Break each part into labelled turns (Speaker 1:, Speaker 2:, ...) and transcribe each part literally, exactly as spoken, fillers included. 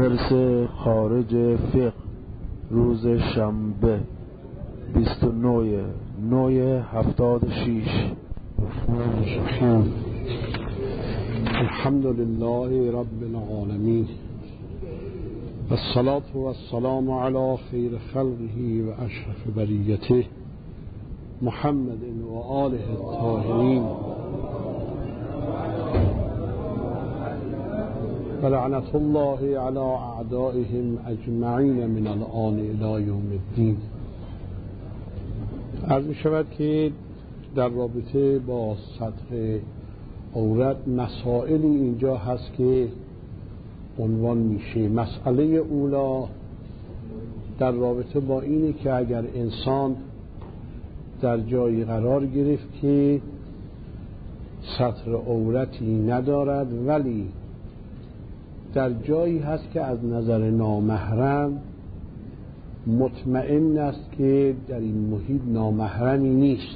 Speaker 1: درس خارج فقه روز شنبه بیست و نه نه هفتاد و شش.
Speaker 2: الحمد لله رب العالمین و الصلاة و السلام علی خیر خلقه و اشرف بریته محمد و آله الطاهرین و لعنت الله علی اعدائهم اجمعین من الآن الی یوم الدین. عرض می شود که در رابطه با سطر عورت مسائلی اینجا هست که عنوان میشه. مسئله اولا در رابطه با اینه که اگر انسان در جایی قرار گرفت که سطر عورتی ندارد ولی در جایی هست که از نظر نامحرم مطمئن است که در این محیط نامحرمی نیست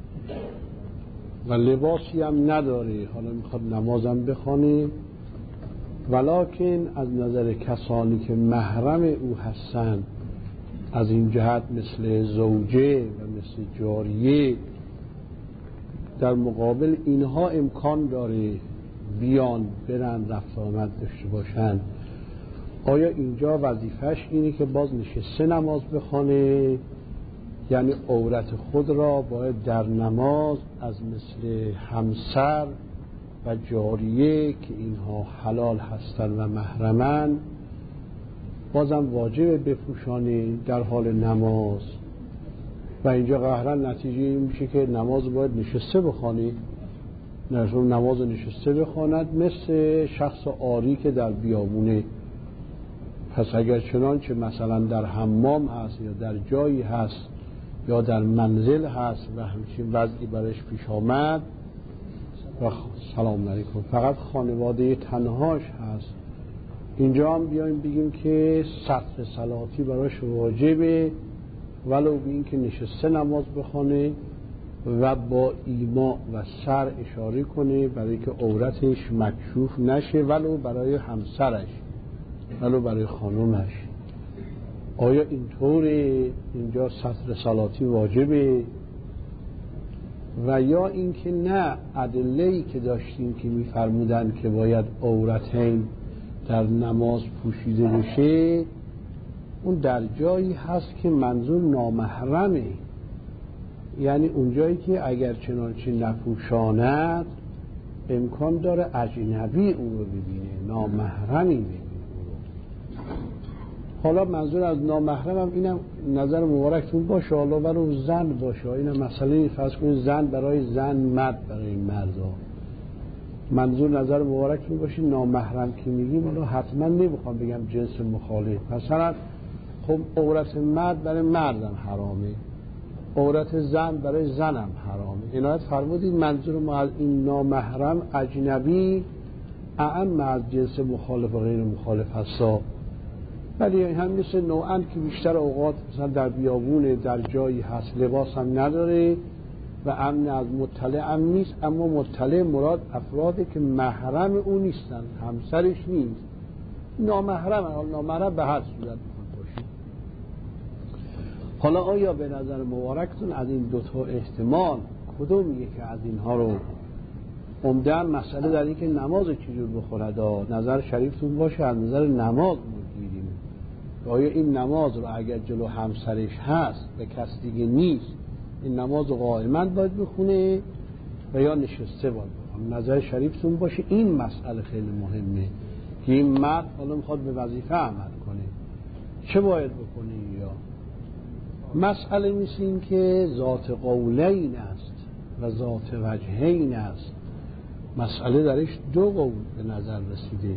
Speaker 2: و لباسی هم نداره، حالا میخواد نمازم بخونه، ولکن از نظر کسانی که محرم او هستند از این جهت مثل زوجه و مثل جاریه، در مقابل اینها امکان داره بیان برن رفت آمد داشته باشن. آیا اینجا وظیفش اینه که باز نشسته نماز بخونه؟ یعنی عورت خود را باید در نماز از مثل همسر و جاریه که اینها حلال هستن و محرمن بازم واجب بپوشانه در حال نماز؟ و اینجا قهرن نتیجه این میشه که نماز باید نشسته بخونه، نماز نشسته بخواند مثل شخص عاری که در بیابونه. پس اگر چنانچه مثلا در حمام هست یا در جایی هست یا در منزل هست و همچین وضعی برش پیش آمد و سلام علیکم فقط خانواده تنهاش هست، اینجا هم بیایم بگیم که سطر صلاتی براش واجبه ولو به این که نشسته نماز بخونه و با ایما و سر اشاره کنه برای که عورتش مکشوف نشه، ولو برای همسرش ولو برای خانومش. آیا اینطوره اینجا سطر صلاتی واجبه؟ و یا اینکه نه، ادله‌ای که داشتیم که می‌فرمودن که باید عورتین در نماز پوشیده بشه اون در جایی هست که منظور نامحرمه، یعنی اونجایی که اگر چنانچه نپوشاند امکان داره اجنبی او رو ببینه، نامحرمی ببینه. حالا منظور از نامحرم هم اینم نظر مبارکتون باشه، حالا ولو زن باشه، اینم مسئله فرض کنید زن برای زن، مرد برای مردا، منظور نظر مبارکتون باشه. نامحرم که میگیم حالا حتما نمیخوام بگم جنس مخالف، مثلا خب عورت مرد برای مردم حرامه، عورت زن برای زنم حرامه. عنایت فرمودید منظور ما از این نامحرم اجنبی اعم از جنس مخالف و غیر مخالف هستا، ولی هم مثل نوعاً که بیشتر اوقات مثلا در بیابون در جایی هست لباس هم نداره و امن از مطلع هم نیست، اما مطلع مراد افرادی که محرم او نیستن، همسرش نیست، نامحرم. حالا نامحرم به هر صورت باشه. حالا آیا به نظر مبارکتون از این دوتا احتمال کدوم یکی از اینها رو عمدن مسئله در این که نماز چجور بخورد؟ نظر شریفتون باشه از نظر نماز میگیریم. آیا این نماز رو اگر جلو همسرش هست و کس دیگه نیست این نماز رو قائما باید بخونه و یا نشسته باید بخونه؟ نظر شریفتون باشه این مسئله خیلی مهمه که این مرد حالا میخواد به وظیفه عمل کنه چه باید بکنه؟ یا مسئله مثل این که ذات قولین است و ذات وجهین است، مسئله درش دو قول به نظر رسیده.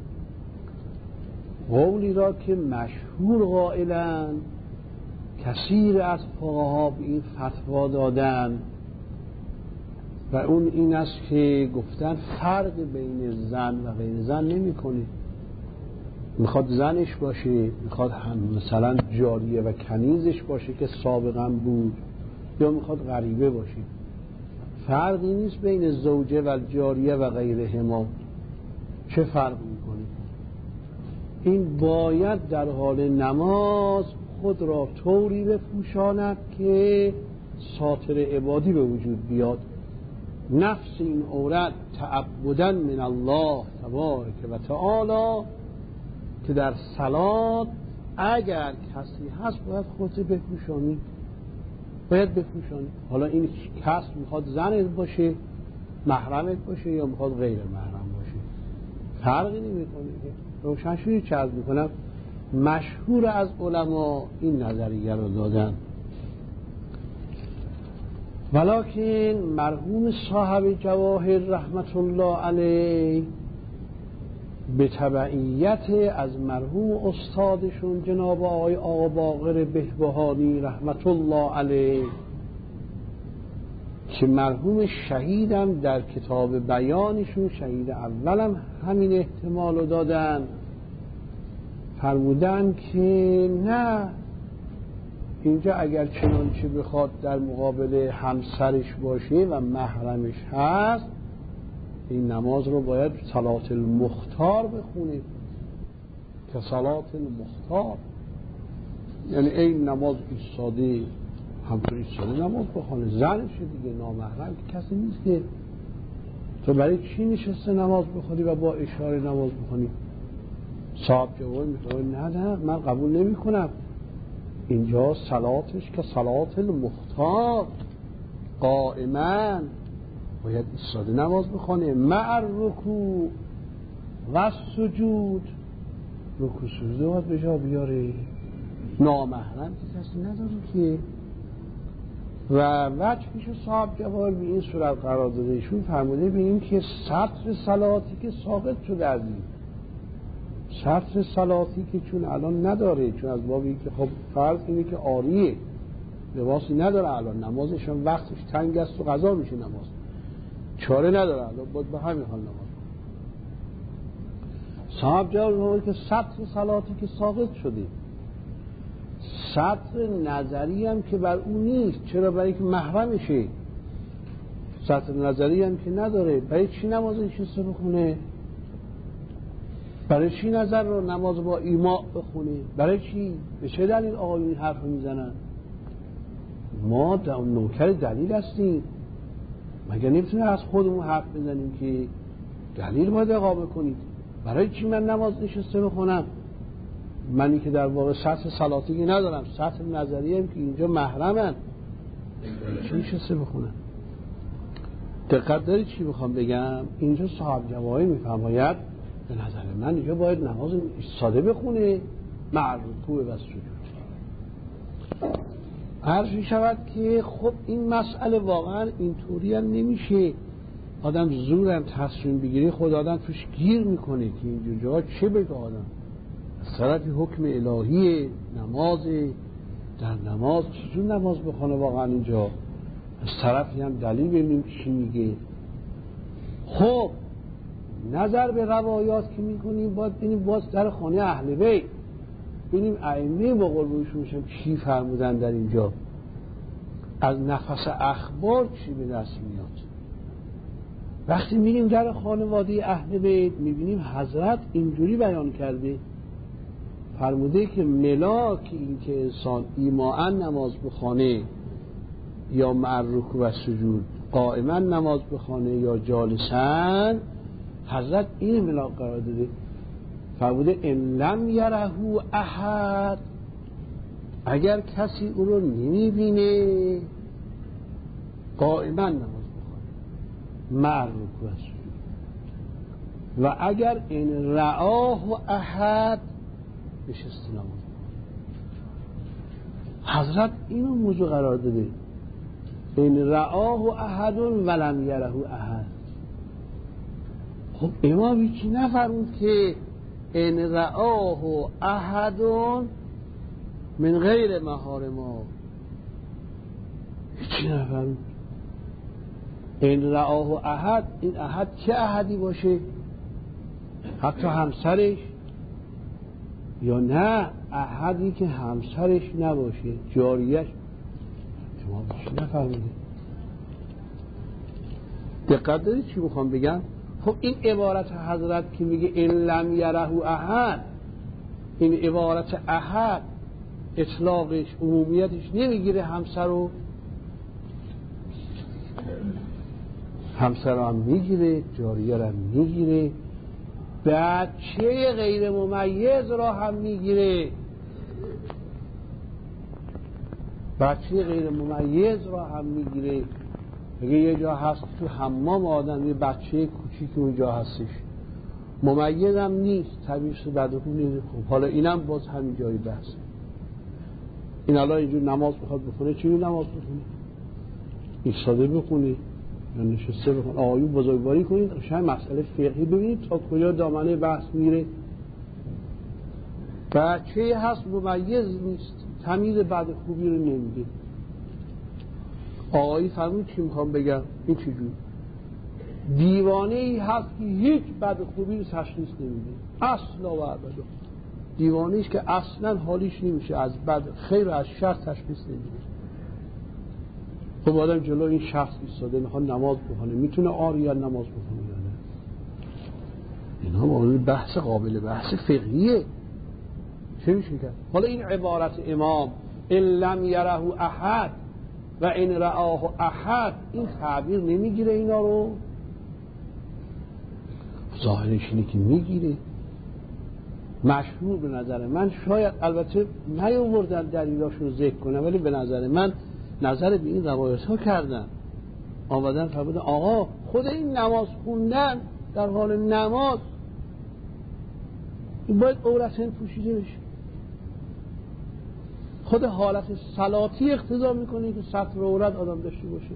Speaker 2: قولی را که مشهور قائلن، کثیر از فقها به این فتوا دادن و اون این است که گفتن فرق بین زن و غیر زن نمی کنه، میخواد زنش باشه، میخواد هم مثلا جاریه و کنیزش باشه که سابقا بود، یا میخواد غریبه باشه، فرقی نیست بین زوجه و جاریه و غیرهما. چه فرق میکنه؟ این باید در حال نماز خود را طوری بپوشاند که ساتر عبادی به وجود بیاد. نفس این عورت تعبداً من الله تبارک و تعالی که در صلات اگر کسی هست باید خودت بپوشانی، باید بپوشانی. حالا این کس میخواد زنت باشه، محرمت باشه، یا میخواد غیر محرم باشه، فرقی نمیکنه. روشن شدید چه عرض میکنم؟ مشهور از علما این نظریه رو دادن. ولکن مرحوم صاحب جواهر رحمت الله علیه به تبعیت از مرحوم استادشون جناب آقای آقا باقر بهبهانی رحمت الله علیه که مرحوم شهیدم در کتاب بیانشون، شهید اولم همین احتمال رو دادن، فرمودن که نه، اینجا اگر چنانچه بخواد در مقابل همسرش باشه و محرمش هست، این نماز رو باید صلات المختار بخونه که صلات المختار، یعنی این نماز ایستاده همطور ایستاده نماز بخونه. زنشه دیگه، نامحرم که کسی نیست که تو برای چی نشسته نماز بخونی و با اشاره نماز بخونی؟ صاحب جواب میگه نه نه من قبول نمی کنم، اینجا صلاتش که صلات المختار قائما باید ایستاده نماز بخونه، مع الرکوع و سجود. رکوع سجود باید به جا بیاره، نامحرم که کسی نداره که. و وجهش صاحب جواب به این صورت قرار داده، ایشون فرموده به این که سطر صلاتی که ساقط شده از این سطر صلاتی که چون الان نداره، چون از بابی که خب فرض اینه که آریه لباسی نداره الان، نمازشون وقتش تنگ است و قضا میشه نماز، چاره نداره الان، باید به همین حال نماز. صاحب جواب که سطر صلاتی که ساقط شده، سطر نظری هم که بر اون نیست. چرا؟ برای که محرمشه. سطر نظری هم که نداره، برای چی نماز نشسته بخونه؟ برای چی نظر رو نماز با ایما بخونه؟ برای چی؟ به چه دلیل آقایون این حرف میزنن؟ ما نوکر دلیل هستیم، مگر نمیتونیم از خودمون حرف بزنیم که دلیل باید اقامه کنید؟ برای چی من نماز نشسته بخونم؟ منی که در واقع سطر صلاتی ندارم، سطر نظری هم که اینجا محرمن، چی نشسته بخونم؟ دقت داری چی بخوام بگم؟ اینجا صاحب جواهر میفرماید به نظر من اینجا باید نماز ساده بخونه مع الرکوع و سجود. عرض می شود که خب این مسئله واقعا اینطوری هم نمیشه آدم زورم تصمیم بگیری، خود آدم توش گیر میکنه که اینجا جا چه بگه آدم. از طرفی حکم الهی نماز، در نماز چجور نماز بخونه واقعا اینجا، از طرفی هم دلیل ببینیم چی میگه. خب نظر به روایات که میکنیم باید بینیم باز در خانه اهل بیت بینیم ائمه با قربونشون میشم چی فرمودن در اینجا، از نفس اخبار چی به دست میاد. وقتی میریم در خانواده اهل بیت میبینیم حضرت اینجوری بیان کرده، فرموده که ملاک این که انسان ایماء نماز بخونه یا مع الرکوع و سجود، قائما نماز بخونه یا جالسا، حضرت این ملاک قرار داده. فرموده ان لم یره احد، اگر کسی او رو نمیبینه قائما نماز بخونه مع الرکوع و سجود، و اگر ان رآه احد نشسته نماز بخونه. حضرت اینو موضوع قرار داده، ان رآه احد ولم یره احد. خب امام چی نفرمود که ان رآه احد من غیر محارما؟ چی نفرمود؟ ان رآه احد، این احد چه احدی باشه؟ حتی همسرش؟ یا نه احدی که همسرش نباشه، جاریش؟ شما چی نفرموده؟ دقت دارید چی میخوام بگم؟ خب این عبارت حضرت که میگه ان لم یره احد، این عبارت احد اطلاقش عمومیتش نمیگیره همسر رو، همسر رو هم میگیره، جاریه رو هم میگیره، بچه غیر ممیز را هم میگیره، بچه غیر ممیز را هم میگیره. اگه یه جا هست تو حمام آدم یه بچه کوچیک اونجا هستش ممیز هم نیست، طبیعش بدخون نیست، خب حالا اینم باز همین جایی بحث. این الان اینجور نماز بخواد بخونه چی نماز بخونه؟ ایستاده بخونه یا نشسته بخونه؟ آیون بزرگواری کنید شاید مسئله فقهی ببینید تا کجا دامنه بحث میره. بچه هست ممیز نیست، تمیز بد خوبی رو نمیده. آقایی فرمود چی میخوام بگم؟ این چجور دیوانه ای هست که هیچ بد خوبی رو تشخیص نمیده، اصلا و ابدا دیوانه ایست که اصلا حالیش نمیشه از بد خیر و از شر تشخیص نمیده. خب آدم جلو این شخص ایستاده میخواد نماز بخونه، میتونه آریا نماز بخونه یا نه؟ اینا مورد بحث قابل بحث فقهیه. چه میشه کرد؟ حالا این عبارت امام ان لم یره احد و ان رآه احد، این تعبیر نمیگیره اینا رو؟ ظاهرش اینه که میگیره. مشهور به نظر من، شاید البته نیاوردن دلیلاشون رو ذکر کنم، ولی به نظر من نظر به این روایت ها کردن، آمدن فرمودن آقا خود این نماز خوندن در حال نماز این باید عورتین پوشیده بشه. خود حالت صلاتی اقتضا میکنه که سطر عورت آدم داشته باشه.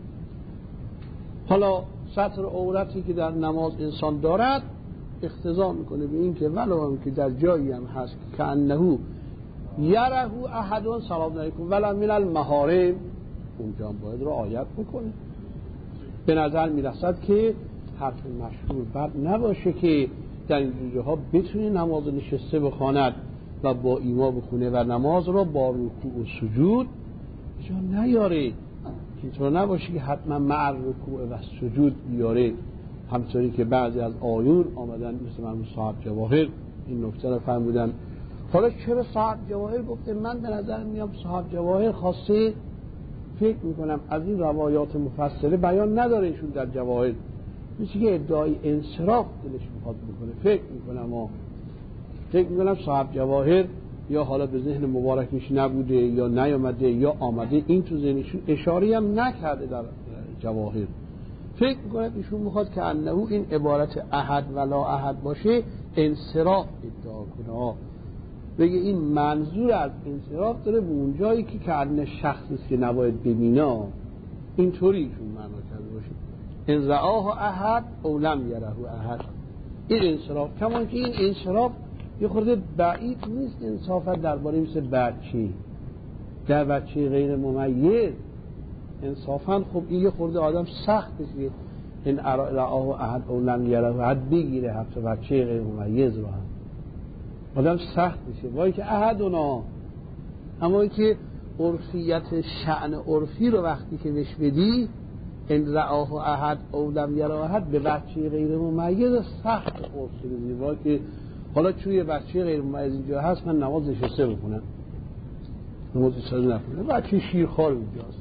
Speaker 2: حالا سطر عورتی که در نماز انسان دارد اقتضا میکنه به این که ولو هم که در جایی هم هست که انه یره احدون سلام علیکم ولا من المحارم، اونجا هم باید رعایت بکنه. به نظر میرسد که حرف مشهور بد نباشه که در این جاها بتونه نماز نشسته بخواند و با ایما بخونه و نماز را با رکوع و سجود جا نیاره، که اینطور نباشه که حتما مع رکوع و سجود بیاره، همطوری که بعضی از آیون آمدن مثل مرحوم صاحب جواهر این نکته رو فرمودن. حالا چرا صاحب جواهر گفته؟ من به نظر میام صاحب جواهر خواسته، فکر میکنم از این روایات مفصله بیان نداره ایشون در جواهر، مثل که ادعای انصراف دلش میخواد بکنه. فکر میکنم آه. فکر میکنم صاحب جواهر یا حالا به ذهن مبارکش نبوده یا نیامده یا آمده، این تو ذهنشون اشاری هم نکرده در جواهر. فکر میکنم ایشون میخواد که انه این عبارت احد ولا احد باشه انصراف ادعا کنه، بگه این منظور از انصراف داره به اون جایی که کارن شخصی که نباید ببینه، اینطوری ایشون معنا کرده باشه ان رآه احد او لم یره احد. این انصراف، کما که این انصراف یه خورده بعید نیست انصافا درباره مثل بچه در بچه غیر ممیز انصافا. خب این یه خورده آدم سخته که این رآه احد او لم یره احد بگیره، حتی بچه غیر ممیز رو هم آدم سخت میشه. وای که احدنا، اما که عرفیت شأن عرفی رو وقتی که بهش بدی ان رآه احد او لم یره احد به بچه غیر ممیز سخت عرفی بدی. وای که حالا چوی بچه غیر ممیز اینجا هست من نماز نشسته بکنم، نماز نشسته نکنم، بچه شیرخوار اونجاست.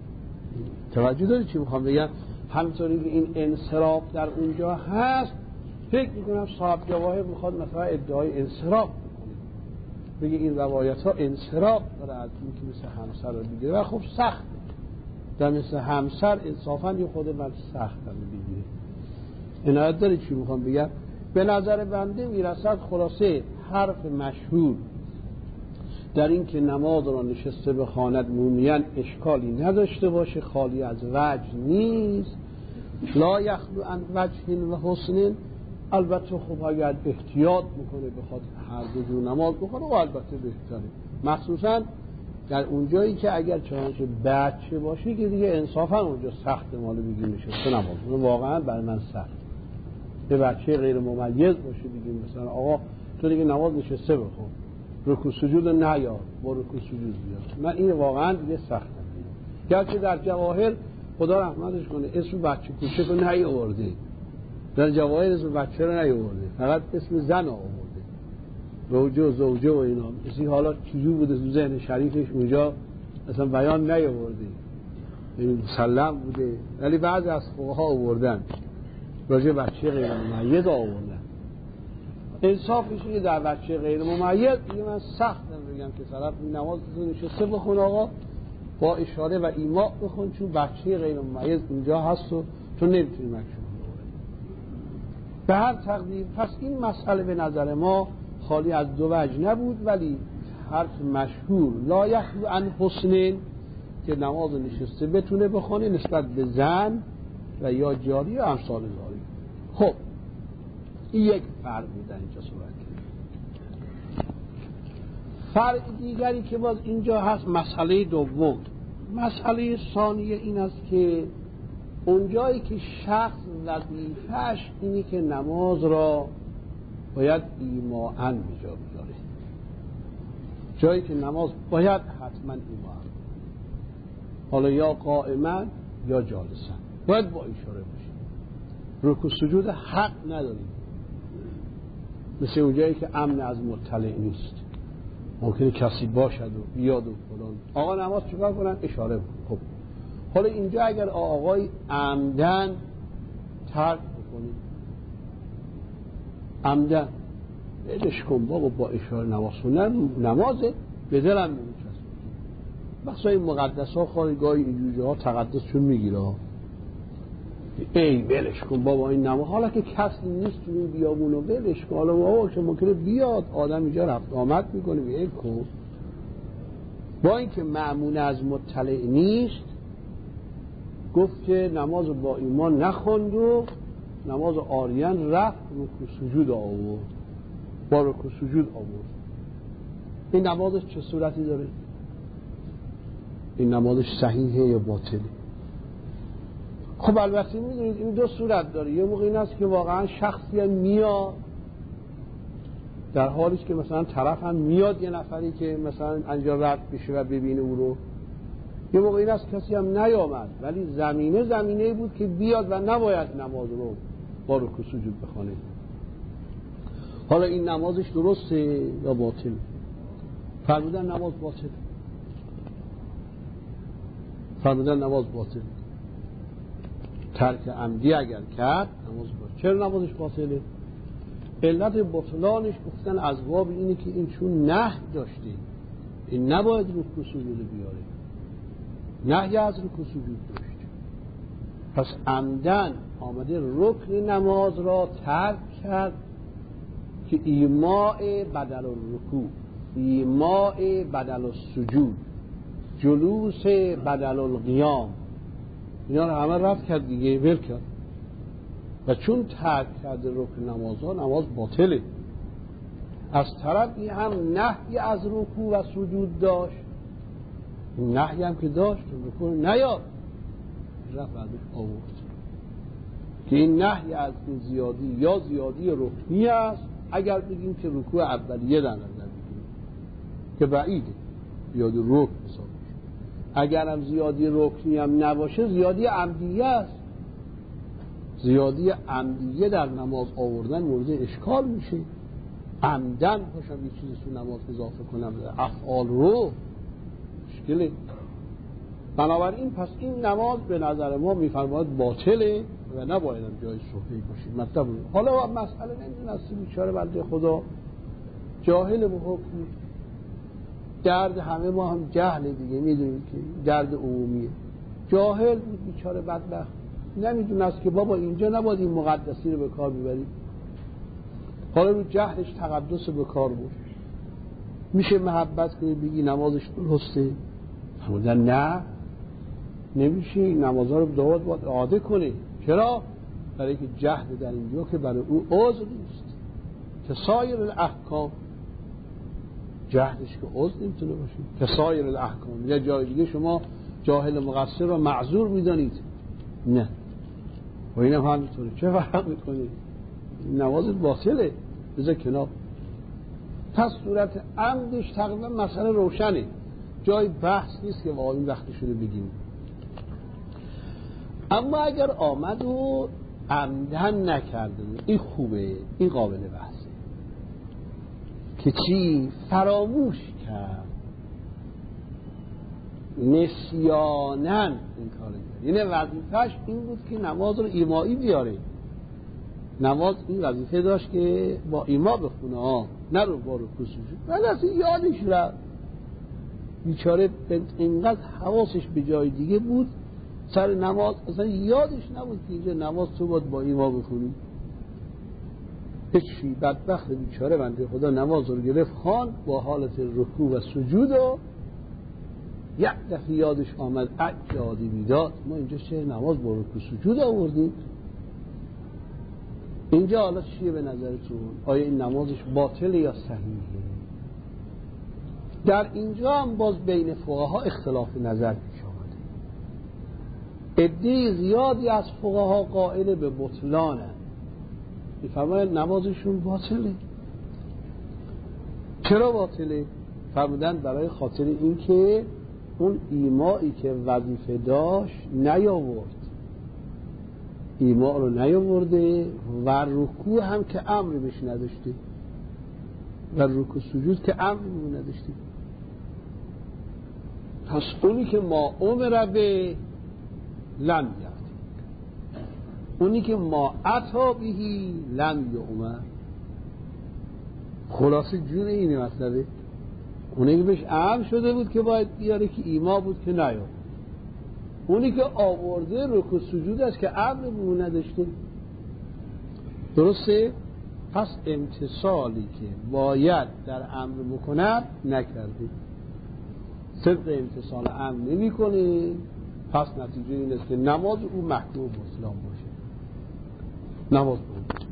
Speaker 2: توجه داری چی میخوام بگم؟ همینطوری که این انصراف در اونجا هست، فکر میکنم صاحب جواهر میخواد مثلا ادعای انصراف بکنه، بگه این روایت ها انصراف داره از این که مثل همسر رو بگیره و خب سخته در مثل همسر انصافا یه خود من سخت هم بگیره. عنایت داری چی میخوام بگم؟ به نظر بنده میرسد خلاصه حرف مشهور در این که نماز را نشسته بخواند مومیان اشکالی نداشته باشه، خالی از وجه نیست، لا یخلو عن وجه و حسن. البته خب اگر احتیاط میکنه بخواد هر دو جور نماز بخونه و البته بهتره، مخصوصا در اونجایی که اگر چنانچه بچه باشه که دیگه انصافا اونجا سخت ماله بگیم نشسته نماز، واقعا برای من سخت. به بچه غیر ممیز باشه بگیم مثلا آقا تو دیگه نماز نشسته بخون، رکوع سجود نیار، با رکوع سجود بیار، من این واقعا دیگه سختم. گرچه در جواهر خدا رحمتش کنه اسم بچه کوچک رو نیاورده، در جواهر اسم بچه رو نیاورده، فقط اسم زن آورده. زوجه و زوجه و اینا اسی حالا چجور بوده تو ذهن شریفش اونجا اصلا بیان نیاورده، یعنی مسلم بوده، ولی بعضی از فقها آوردن راجع بچه غیر ممیز آوردن. انصافش اینه در بچه غیر ممیز دیگه من سختم بگم که طرف نماز نشسته بخون آقا با اشاره و ایما بخون، چون بچه غیر ممیز اینجا هست و تو نمیتونی مکشوف به هر تقدیر. پس این مسئله به نظر ما خالی از دو وجه نبود، ولی حرف مشهور لا یخلو عن حسنین که نماز نشسته بتونه بخونه نسبت به زن و یا جاری و امثال ذالک. خب این یک فرق بود در اینجا صورت کرد. فرق دیگری که باز اینجا هست مسئله دوم. مسئله ثانیه این است که اونجایی که شخص وظیفه‌اش اینی که نماز را باید ایماءً به جا بیاره، جایی که نماز باید حتما ایماءً، حالا یا قائما یا جالسا، باید با اشاره باشه. رکوع سجود حق نداریم، مثل اونجایی که امن از مطلع نیست، ممکنه کسی باشد و بیاد و فلان آقا نماز چیکار کنن؟ اشاره بکن. خب حالا اینجا اگر آقای عمدن ترک بکنیم، عمدن ولش کن بابا با اشاره نماز خوندن نمازه به دلم نمیچسبه. بخصا این مقدس ها خواهی اینجوری ها تقدسشون میگیره، ای ولش کن بابا این نماز، حالا که کسی نیست تو این بیابونو ولش کن، حالا بابا که ممکنه بیاد آدم اینجا رفت آمد میکنه ول کن. با اینکه مأمون از مطلع نیست گفت که نماز با ایمان نخوند و نماز آریان رفت رکوع سجود آورد، با رکوع سجود آورد. این نمازش چه صورتی داره؟ این نمازش صحیحه یا باطله؟ خب البته میدونید این دو صورت داره. یه موقع این است که واقعا شخصی هم میاد در حالیش که مثلا طرف هم میاد یه نفری که مثلا انجا رد بشه و ببینه او رو. یه موقع این است کسی هم نیامد ولی زمینه زمینه بود که بیاد و نباید نماز رو با رکوع سجود بخونه. حالا این نمازش درسته یا باطل؟ فرمودن نماز باطل، فرمودن نماز باطل. ترک عمدی اگر کرد نماز باطل. چرا نمازش باطله؟ علت بطلانش گفتن از باب اینه که این چون نهی داشته، این نباید رکوع سجود بیاره، نهی از رکوع سجود داشت، پس عمدن آمده رکن نماز را ترک کرد که ایماء بدل الرکوع، ایماء بدل السجود، جلوس بدل القیام، اینا رو همه رفت کرد دیگه، ول کرد. و چون ترک کرده رکن نمازها نماز باطله. از طرفی هم نهی از رکوع و سجود داشت، نهی هم که داشت رکوع نیار رفت بعدش آورد که این نهی از این زیادی یا زیادی رکنی است. اگر بگیم که رکوع اولیه در نظر بگیریم که بعیده زیادی رکن حساب میشه، اگر هم زیادی رکنی هم نباشه زیادی عمدیه است. زیادی عمدیه در نماز آوردن مورد اشکال میشه. عمدن باشم یه چیزی تو نماز اضافه کنم افعال رو مشکله. بنابراین پس این نماز به نظر ما میفرماید باطله و نباید هم جای صحبه باشید. مطلب حالا مسئله نمیدونستی بیچاره بنده خدا جاهل به حکم، درد همه ما هم جهل دیگه، میدونید که درد عمومیه. جاهل بود بیچاره بدبخت، نمیدونست که بابا اینجا نباید این مقدسی رو به کار ببرید. حالا رو جهلش تقدس به کار بود. میشه محبت کنی بگی نمازش درسته؟ فرمودن نه نمیشه، این نمازها رو داود باید اعاده کنه. چرا؟ برای که جهل در اینجا که برای او عذر نیست که سایر الاحکام، جهلش که عذر نمیتونه باشه که سایر الاحکام. یا جای دیگه شما جاهل مقصر رو معذور میدانید، نه و این هم همینطوره. چه فرق میکنه؟ نماز باطله بذار کنار. پس صورت عمدش تقریبا مسئله روشنه، جای بحث نیست که واقعا این وقتی شده بگیم. اما اگر آمد و عمدن نکرده این خوبه، این قابل بحثه که چی؟ فراموش کرد، نسیانن این کار کرد. یعنی وظیفه‌اش این بود که نماز رو ایمایی بیاره. نماز این وظیفه داشت که با ایما بخونه ها، نه رو با رکوع سجود. بعد اصلا یادش رفت، بیچاره اینقدر حواسش به جای دیگه بود سر نماز، اصلا یادش نبود که اینجا نماز تو باید با ایما بخونی. هیچی، بدبخت بیچاره بنده خدا نماز رو گرفت خواند با حالت رکوع و سجود و یک دفعه یادش آمد عجادی بیداد، ما اینجا چه نماز با رکوع سجود آوردیم. اینجا حالا چیه به نظرتون؟ آیا این نمازش باطله یا صحیحه؟ در اینجا هم باز بین فقها اختلاف نظر پیش آمده. عده زیادی از فقها قائل به بطلانه، میفرمایند نمازشون باطله. چرا باطله؟ فرمودن برای خاطر این که اون ایمایی که وظیفه داشت نیاورد، ایما رو نیاورده و رکوع هم که امری بهش نداشته و رکوع سجود که امری بهش نداشته. پس اونی که ما امر به لن یعطی، اونی که ما عطا بهی لن یؤمر. خلاصه جون اینه مطلبه. اونی که بهش امر شده بود که باید بیاره که ایما بود که نیاورد، اونی که آورده رکوع سجود است که امر به اون نداشته. درسته؟ پس امتثالی که باید در امر بکنه نکرده، صدق امتثال امر نمی کنه، پس نتیجه این است که نماز او محکوم بطلان باشه. نماز بود.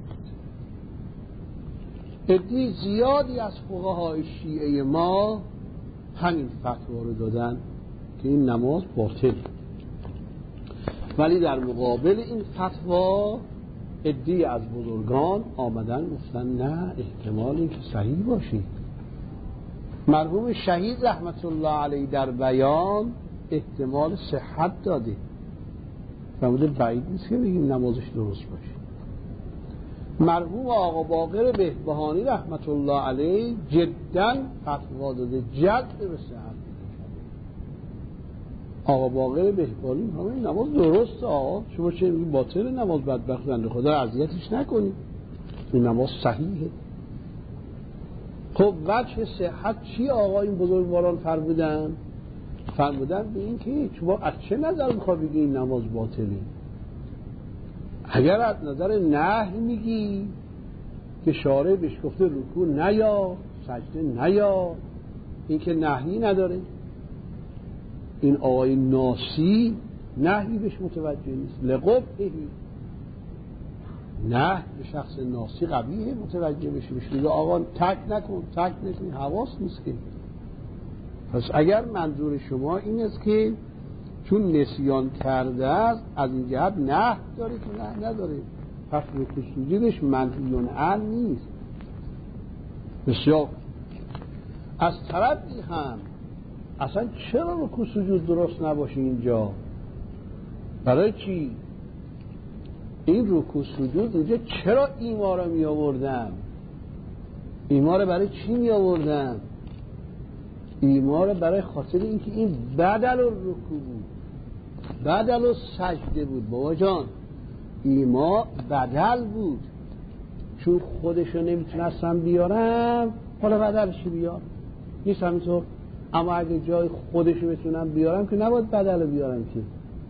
Speaker 2: عده زیادی از فقهای شیعه ما همین فتوا رو دادن که این نماز باطل، ولی در مقابل این فتوا عده از بزرگان آمدن گفتن نه، احتمال این که صحیح باشه. مرحوم شهید رحمت الله علیه در بیان احتمال صحت داده، فرموده بعید نیست که بگیم نمازش درست باشه. مرحوم آقا باقر بهبهانی رحمت الله علیه جدا فتوا داده، جد به صحت. آقا باقر بهبهانی همه نماز درسته، آقا شما چه میگی باطل؟ نماز بدبخت بنده خدا اذیتش نکنید، این نماز صحیحه. خب وجه صحت چی آقا این بزرگواران فرمودن؟ فرمودن به این که شما از چه نظر میخواد بگی این نماز باطله؟ اگر از نظر نهی میگی که شارع بهش گفته رکوع نیا، سجده نیا، این که نهی نداره، این آقای ناسی نهی بهش متوجه نیست، لقبهی نه به شخص ناسی قبیه متوجه بشه، بشه آقا تک نکن، تک نکن، حواس نیست که. پس اگر منظور شما این است که چون نسیان کرده است از این جهت نه داره که نه نداره، پس رکوع سجودش منهی عن نیست. بسیار از طرفی هم اصلا چرا رکوع سجود درست نباشه اینجا؟ برای چی؟ این رکوع سجود اینجا چرا ایما رو می آوردن؟ ایما رو برای چی می آوردن؟ ایما رو برای خاطر اینکه این بدل رکوع بود، بدل سجده بود. بابا جان ایما بدل بود، چون خودشو نمیتونستم بیارم حالا بدلشی بیار، نیست همینطور؟ اما اگه جای خودشو بتونم بیارم که نباید بدل بیارم که.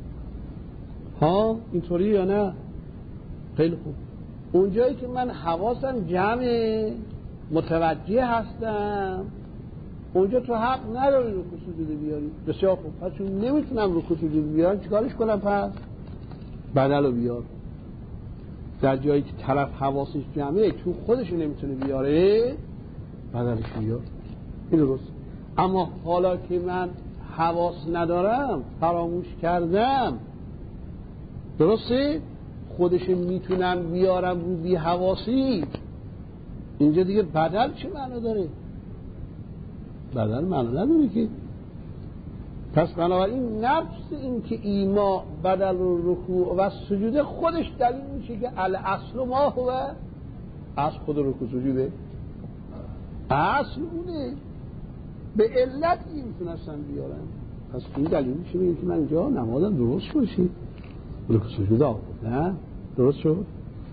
Speaker 2: ها اینطوری یا نه؟ خیلی خوب. اونجایی که من حواسم جمع متوجه هستم اونجا تو حق نداری رکوع سجود بیاری. بسیار خوب، پس چون نمیتونم رکوع سجود بیارم چیکارش کنم؟ پس بدل رو بیار. در جایی که طرف حواسش جمعه چون خودشو نمیتونه بیاره بدلش بیار، این درست. اما حالا که من حواس ندارم، فراموش کردم، درسته؟ خودش میتونم بیارم رو بی حواسی، اینجا دیگه بدل چه معنا داره؟ بدل معنا نداره که. پس بنابراین نفس این که ایما بدل و رکوع و سجود خودش دلیل میشه که الاصل ما هو از خود رکوع سجوده. اصل اونه، به علت این میتونستن بیارن. پس این دلیل میشه بگیم که من اینجا نمازم درست باشه، رکوع سجود آورد، نه درست شد.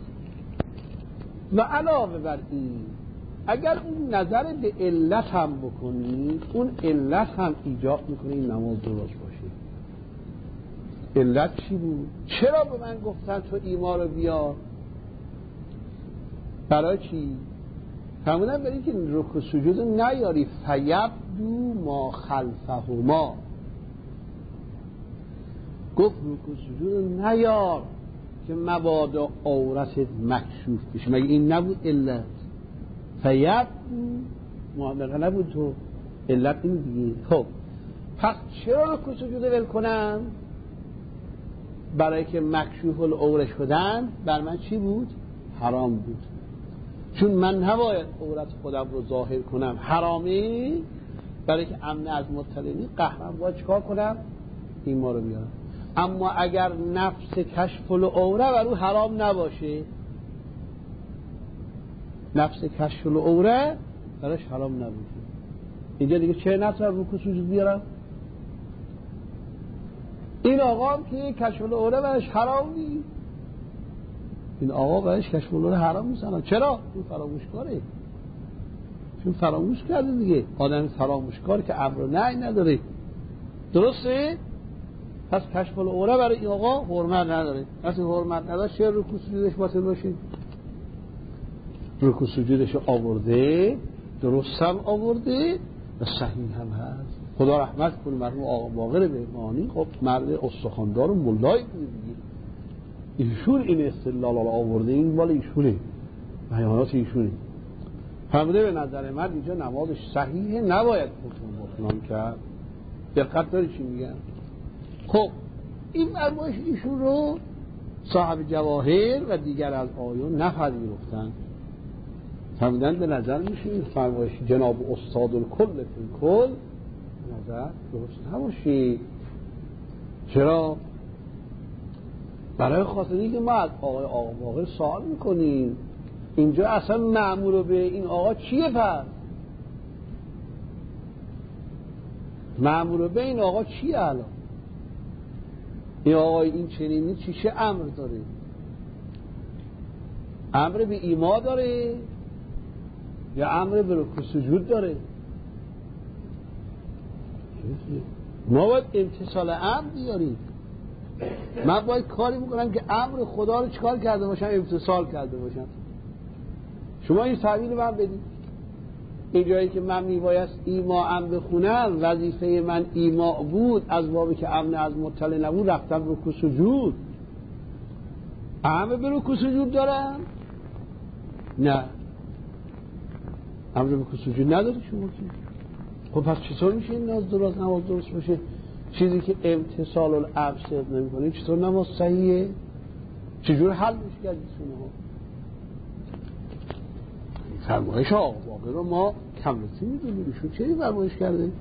Speaker 2: و علاوه بر این اگر اون نظر به علت هم بکنید، اون علت هم ایجاب میکنه این نماز درست باشه. علت چی بود؟ چرا به من گفتن تو ایما رو بیار؟ برای چی؟ فرمودن برای که رکوع سجود رو نیاری، فیبدو ما خلفهما. گفت رکوع سجود رو نیار که مبادا عورتت مکشوف بشه. مگه این نبود علت؟ فیبدو معامله نبود تو علت این دیگه. خب پس چرا رکوع سجود ول کنم؟ برای که مکشوف العوره شدن بر من چی بود؟ حرام بود. چون من نباید عورت خودم رو ظاهر کنم، حرامی. برای که امن از مطلعی قهرم باید چکار کنم؟ این ما رو بیارم. اما اگر نفس کشف العوره بر او حرام نباشه، نفس کشف العوره برش حرام نباشه، اینجا دیگه چه نتونم رکوع سجود بیارم؟ این آقا هم که کشف العوره برش حرام نیست، این آقا برش کشف العوره حرام نیست. چرا؟ اون فراموشکاره، چون فراموش کرده دیگه. آدم فراموشکار که امر و نهی نداره، درسته؟ پس کشف العوره برای این آقا حرمت نداره. اصلا حرمت نداره چه رکوع سجودش باطل باشه؟ رکوع سجودش آورده، درست هم آورده و صحیح هم هست. خدا رحمت کنه مرحوم آقا باقر بهبهانی. خب مرد استخواندار و ملایی بود دیگه، ایشون این استدلال رو آورده، این مال ایشونه، بیانات ایشونه. فرموده به نظر من اینجا نمازش صحیحه، نباید حکم بطلان کرد. دقت داری چی میگن؟ خب این فرمایش ایشون رو صاحب جواهر و دیگر از آیون نپذیرفتن. فرمودن به نظر میشه این فرمایش جناب استاد الکل فی الکل نظر درست نباشی. چرا؟ برای خاطر اینکه ما از آقای آقا باقر سوال میکنیم اینجا اصلا مأمور به این آقا چیه؟ پس مأمور به این آقا چیه؟ الان این آقای این چنینی چیشه امر داره؟ امر به ایما داره یا امر به رکوع سجود داره؟ ما باید امتصال امر بیاریم. من باید کاری میکنم که امر خدا رو چکار کرده باشم؟ امتصال کرده باشم. شما این تعبیر من بدید. این جایی که من میبایست ایما ام بخونم، وظیفه من ایما بود، از بابی که امن از مطلع نبود رفتم رکوع سجود. امر به رکوع سجود دارم؟ نه، امر به رکوع سجود نداری شما که. خب پس چطور میشه این ناز درست نماز درست باشه؟ چیزی که امتصال الامر صدق نمی کنیم چطور نماز صحیحه؟ چجور حل میشه کردید شما؟ فرمایش آقا باقر رو ما کمرسی میدونیم، ایشون چه فرمایش کرده؟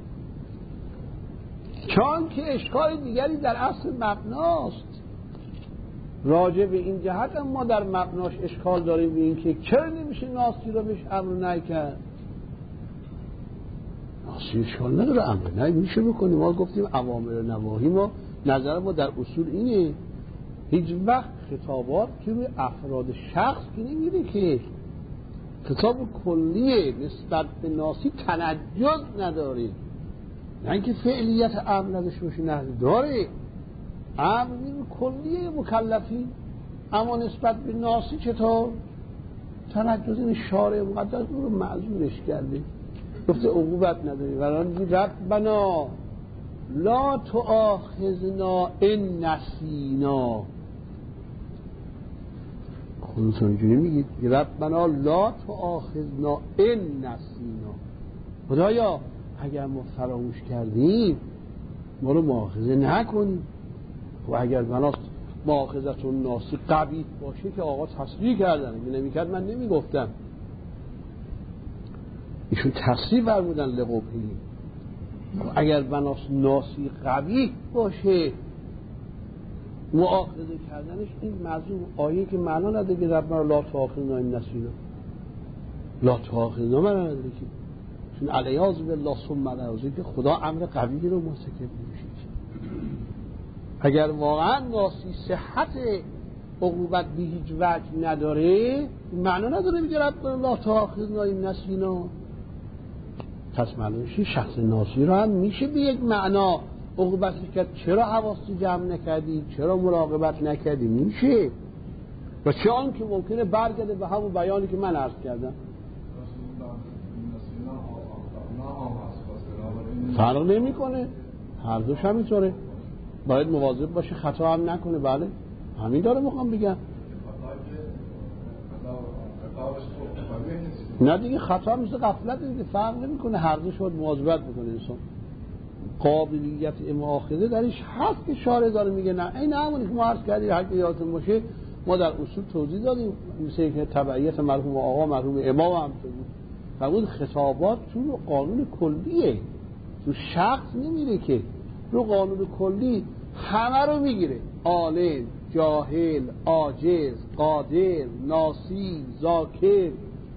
Speaker 2: چون که اشکال دیگری در اصل مبناست. راجع به این جهت ما در مبناش اشکال داریم به این که چرا نمیشه ناسی رو بهش امر نهی کرد؟ ناسی اشکال نداره، امر نهی میشه بکنیم. ما گفتیم اوامر نواهی ما نظر ما در اصول اینه، هیچ وقت خطابات که روی افراد شخص که نمیره، که خطاب کلیه نسبت به ناسی تنجز نداره، نه اینکه فعلیت امر نداشته باشه، نه داره، امر کلیه مکلفی، اما نسبت به ناسی چطور؟ تنجز. این شارع مقدس او رو معذورش کرده، گفته عقوبت نداری. ولان ربنا لا تؤاخذنا ان نسینا. خودتون اینجوری میگید ربنا لا تؤاخذنا ان نسینا، خدایا اگر ما فراموش کردیم ما رو مؤاخذه نکنیم. و اگر بناست مؤاخذتون ناسی قبیح باشه که آقا تصریح کردن، اگه نمیکرد من نمیگفتم. ایشون تصریح فرمودن لقبهی. اگر بناست ناسی قبیح باشه مؤاخذه کردنش این موضوع آیه که معنا نداره که ربنا لا تؤاخذنا ان نسینا. لا تؤاخذنا من نداری که چون علیاذ بالله ثم علیاذ که خدا امر قوی رو مرتکب نمیشه. اگر واقعا ناسی صحت عقوبت به هیچ وجه نداره معنا نداره بگه ربنا لا تؤاخذنا ان نسینا. پس معنیش شخص ناسی رو هم میشه به یک معنا عقوبتش کرد. چرا حواست جمع نکردی؟ چرا مراقبت نکردی؟ میشه. و چه آن که ممکنه برگرده به همون بیانی که من عرض کردم. فرق نمی کنه، هر دوش همینطوره. باید مواظب باشه خطا هم نکنه. بله همین داره میخوام بگم. نه دیگه خطا مثل غفلت دیگه، فرق نمی کنه، هر دوش باید مواظبت بکنه انسان. قابلیت مؤاخذه درش هست که شارع داره میگه نه این همونی که ما عرض کردیم. هر که یادتون باشه ما در اصول توضیح دادیم مثل که تبعیت مرحوم آقا مرحوم امام هم توضیح فرمود خطابات تو قانون کلیه، تو شخص نمیره که، رو قانون کلی همه رو میگیره. عالم، جاهل، عاجز، قادر، ناسی، ذاکر.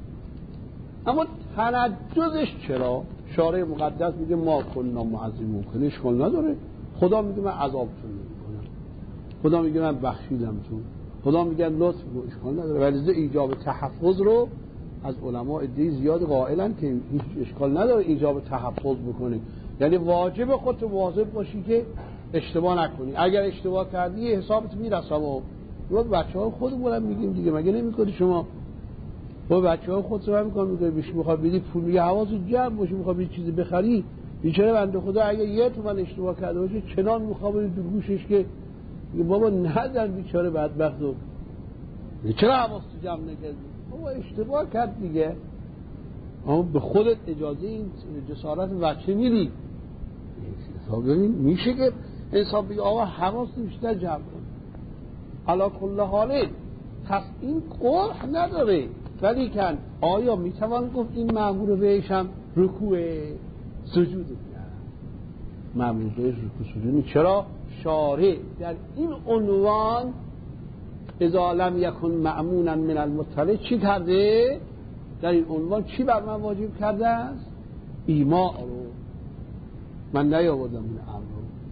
Speaker 2: اما تنجزش چرا؟ شارع مقدس میگه ما کننا معظمون کنه، اشکال نداره. خدا میگه من عذابتون نمیکنم، خدا میگه من بخشیدمتون، خدا میگه لطف کن، اشکال نداره. ولی ایجاب تحفظ رو از علما عده زیاد قائلن که هیچ اشکال نداره ایجاب تحفظ بکنه. یعنی واجب خودت مواظب باشی که اشتباه نکنی. اگر اشتباه کردی حسابت میرسه. و ما بچه‌ها خودمون میگیم دیگه، مگه نمیکنی شما؟ با بچه‌ها خودت رو میگن میگه بهش میخواد بدی پول، میگه حواست جمع باشه، میخواد یه چیزی بخری. بیچاره بنده خدا اگه یه تومن اشتباه کرده باشه چنان میخواد دور گوشش که میگه بابا ندن بیچاره بدبختو، چرا حواست جمع نکردی؟ بابا اشتباه کرد دیگه. اما به خودت اجازه این جسارت بچه میدی؟ ببین میشه که انسان بگه آقا حواست بیشتر جمع کن. علا کل حاله پس این قرح نداره. ولی کن آیا میتوان گفت این مأمور بهش هم رکوع سجود؟ نه، مأمور بهش رکوع سجود نیست. چرا؟ شارع در این عنوان اذا لم یکن مأمونا من المطلع چی کرده؟ در این عنوان چی بر من واجب کرده است؟ ایما رو. من نیاوردم این امر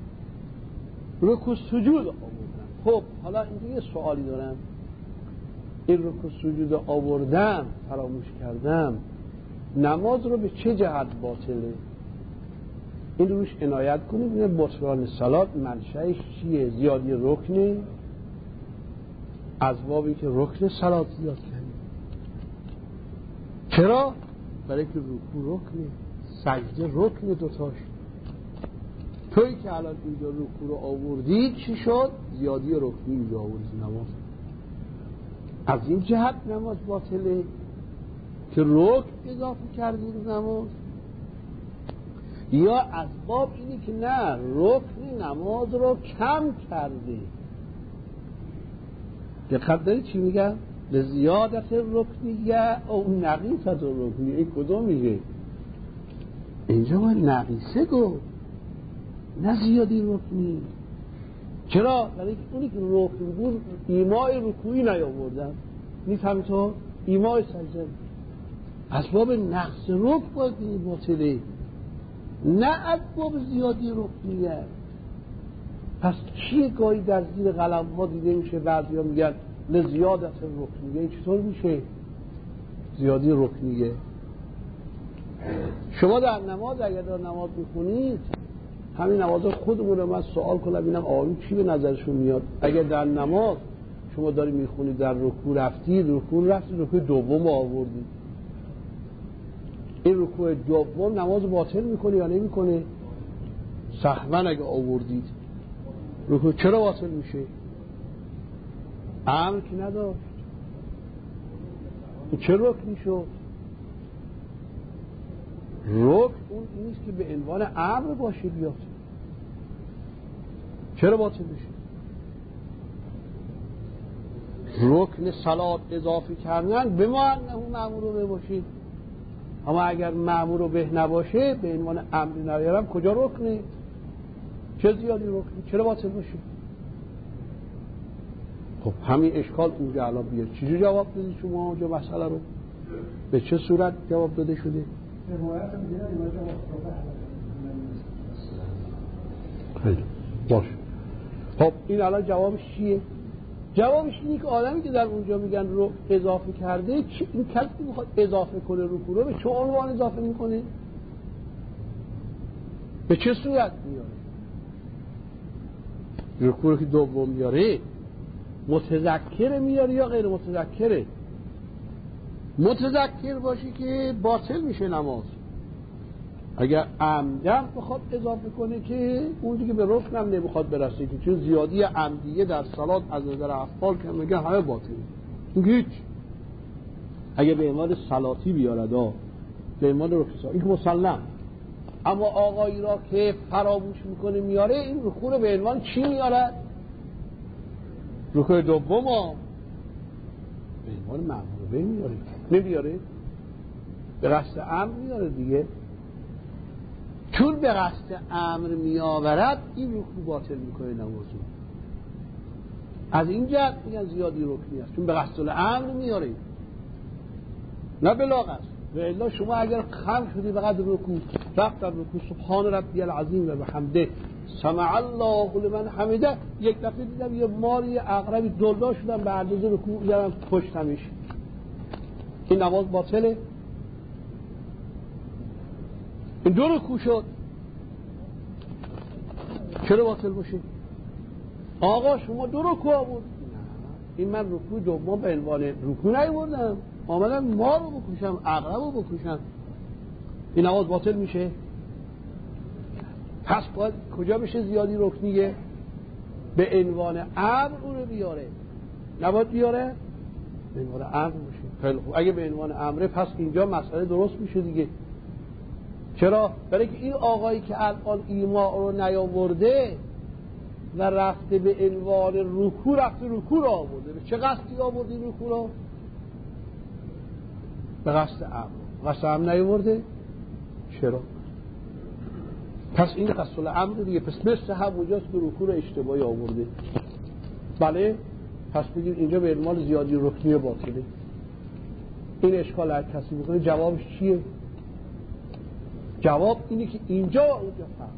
Speaker 2: رو، رکوع سجود آوردم. خب حالا اینجا یه سوالی دارم، این رکوع سجود آوردم فراموش کردم، نماز رو به چه جهت باطله؟ این روش عنایت کنید. این بطلان صلات منشأش چیه؟ زیادی رکنه، اسبابی که رکن صلات زیاد کنید. چرا؟ برای که رکوع رکنه، سجده رکنه، دوتاش. تویی که الان اینجا رکوع رو آوردید چی شد؟ زیادی رکنی اینجا آوردید نماز. از این جهت نماز باطله که رکن اضافه کردید نماز، یا اسباب اینی که نه رکن نماز رو کم کرده. دقت دارید چی میگم؟ به زیادت رکنیه او نقیصت رکنیه. این کدوم میگه؟ اینجا باید نقیصه گفت، نه زیادی رکنی. چرا؟ برای اونی که رکن بود ایمای رکوعی نیاوردن. میفهمی تو؟ ایمای سجده. اسباب نقص رکن باید این باطله، نه اسباب زیادی رکنیه. پس چیه گاهی در زیر قلم ها دیده میشه بعضی ها میگن لزیادت رکنیه؟ چطور میشه زیادی رکنیه؟ شما در نماز اگر در نماز میخونید، همین نماز خودمون رو من سوال کنم ببینم آقایون چی به نظرشون میاد. اگر در نماز شما داری میخونید در رکوع رفتید، رکوع رفتید، رکوع دوم آوردید، این رکوع دوم نماز باطل میکنه یا نمیکنه؟ سهوا اگه آوردید رکوع چرا باطل میشه؟ امر که نداشت، چه رکنی شد؟ رکن اون نیست که به عنوان امر باشه بیاد، چرا باطل میشه؟ رکن صلات اضافه کردن به ما انه مأمور به باشه، اما اگر مأمور به نباشه به عنوان امر نیارم کجا رکنه؟ چه زیادی رکنه؟ چرا باطل میشه؟ خب همین اشکال اونجا الان بیاد. چجور جواب بدید شما اونجا مسئله رو؟ به چه صورت جواب داده شده؟ خیلی باش. خب این الان جوابش چیه؟ جوابش اینه که آدمی که در اونجا میگن رو اضافه کرده، چی این کسی که میخواد اضافه کنه رکوع رو به چه عنوان اضافه میکنه؟ به چه صورت میاره؟ رکوع رو که دوم میاره متذکر میاره یا غیر متذکره؟ متذکر باشی که باطل میشه نماز. اگر عمدن بخواد اضافه کنه که اون دیگه به رکن هم نمیخواد برسه، که چون زیادی عمدیه در صلات از نظر افعال که میگه همه باطل. این هیچ. اگه به عنوان صلاتی بیارد ها، به عنوان رکوع این که مسلم. اما آقایی را که فراموش میکنه میاره، این رکوع رو به عنوان چی میاره؟ رکوع دوم ها به عنوان معموله میاره. نمیاره؟ به قصد امر میاره دیگه. چون به قصد امر میآورد این رکوع باطل میکنه نمازو. از این جهت میگن زیادی رکنی است، چون به قصد امر میاره نه بلاغت. و الا شما اگر خم شدی به قدر رکوع، رفت در رکوع سبحان ربی العظیم و بحمده سمع الله لمن حمده، یک دفعه دیدم یه ماری عقربی دلدا شدن به اندازه رکوع میارم پشتمش، این نماز باطله؟ این دو رکوع شد، چرا باطل باشه؟ آقا شما دو رکوع آورد. این من رکوع دوم به عنوان رکوع نیاوردم، آمدم ما رو بکشم، عقرب رو بکشم، این نماز باطل میشه؟ پس باید کجا بشه زیادی رکنیه؟ به عنوان امر اون رو بیاره، نباید بیاره؟ به عنوان امر میشه. خیلی خوب، اگه به عنوان امره پس اینجا مسئله درست میشه دیگه. چرا؟ برای که این آقایی که الان ایما رو نیاورده و رفته به عنوان رکوع، رفته رکوع رو آورده. به چه قصدی آورده این رکوع رو؟ به قصد امر. قصد امر نیاورده؟ چرا؟ پس این قصد الامر دیگه، پس مثل همونجاست که رکوع رو اشتباهی آورده. بله؟ پس بگیم اینجا به عنوان زیادی رکنی باطله. این اشکال هر کسی میکنه جوابش چیه؟ جواب اینه که اینجا و اونجا فرق.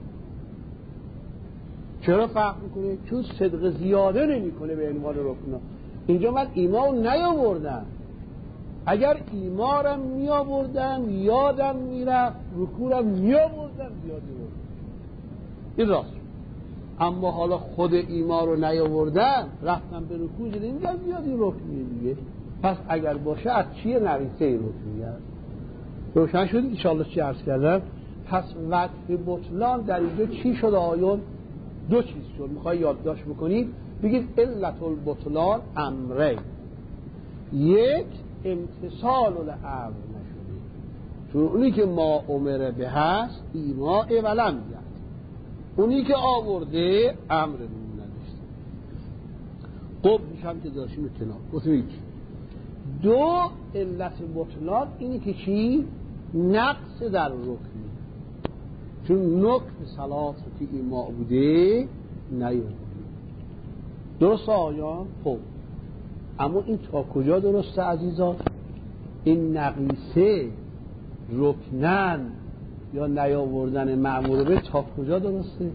Speaker 2: چرا فرق میکنه؟ چون صدق زیاده نمیکنه به عنوان رکنا. اینجا من ایما رو نیاوردم، اگر ایمارم میآوردم یادم میرفت، رکوعم میآوردم زیادی رو، این راست. اما حالا خود ایما رو نیاوردم، رفتم به رکوع، دیدم میگم زیادی رکنیه دیگه. پس اگر باشه از چیه نویسه رکنیه؟ روشن شد ان شاء الله چی عرض کردم؟ پس وقت بطلان در اینجا چی شد آیون؟ دو چیز شد. میخوای یادداشت بکنید بگید علت البطلان امره. یک، امتصال الامر نشده، چون اونی که ما امره به هست ایما ولم بیاد، اونی که آورده امر نداشته. قب میشم که داشتیم اتناب گفتم هیچ. دو، علت بطلان اینی که چی؟ نقص در رکنی، چون نکت صلات که ایما بوده نیومده. درست آیان؟ خب اما این تا کجا درسته عزیزان؟ این نقیصه رکنن یا نیاوردن مأمور به تا کجا درسته؟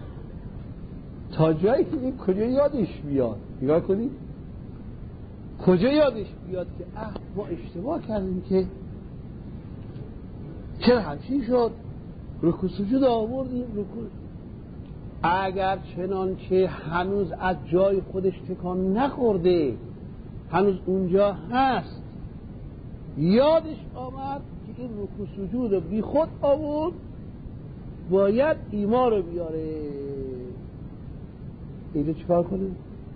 Speaker 2: تا جایی که این کجا یادش بیاد. نگاه کنید کجا یادش بیاد که اه ما اشتباه کردیم، که چرا همچین شد، رکوع سجود آوردیم رکوع. اگر چنانچه هنوز از جای خودش تکان نخورده، هنوز اونجا هست، یادش آمد که این رکوع سجود رو بی خود آورد، باید ایما رو بیاره. اینجا چیکار کنه؟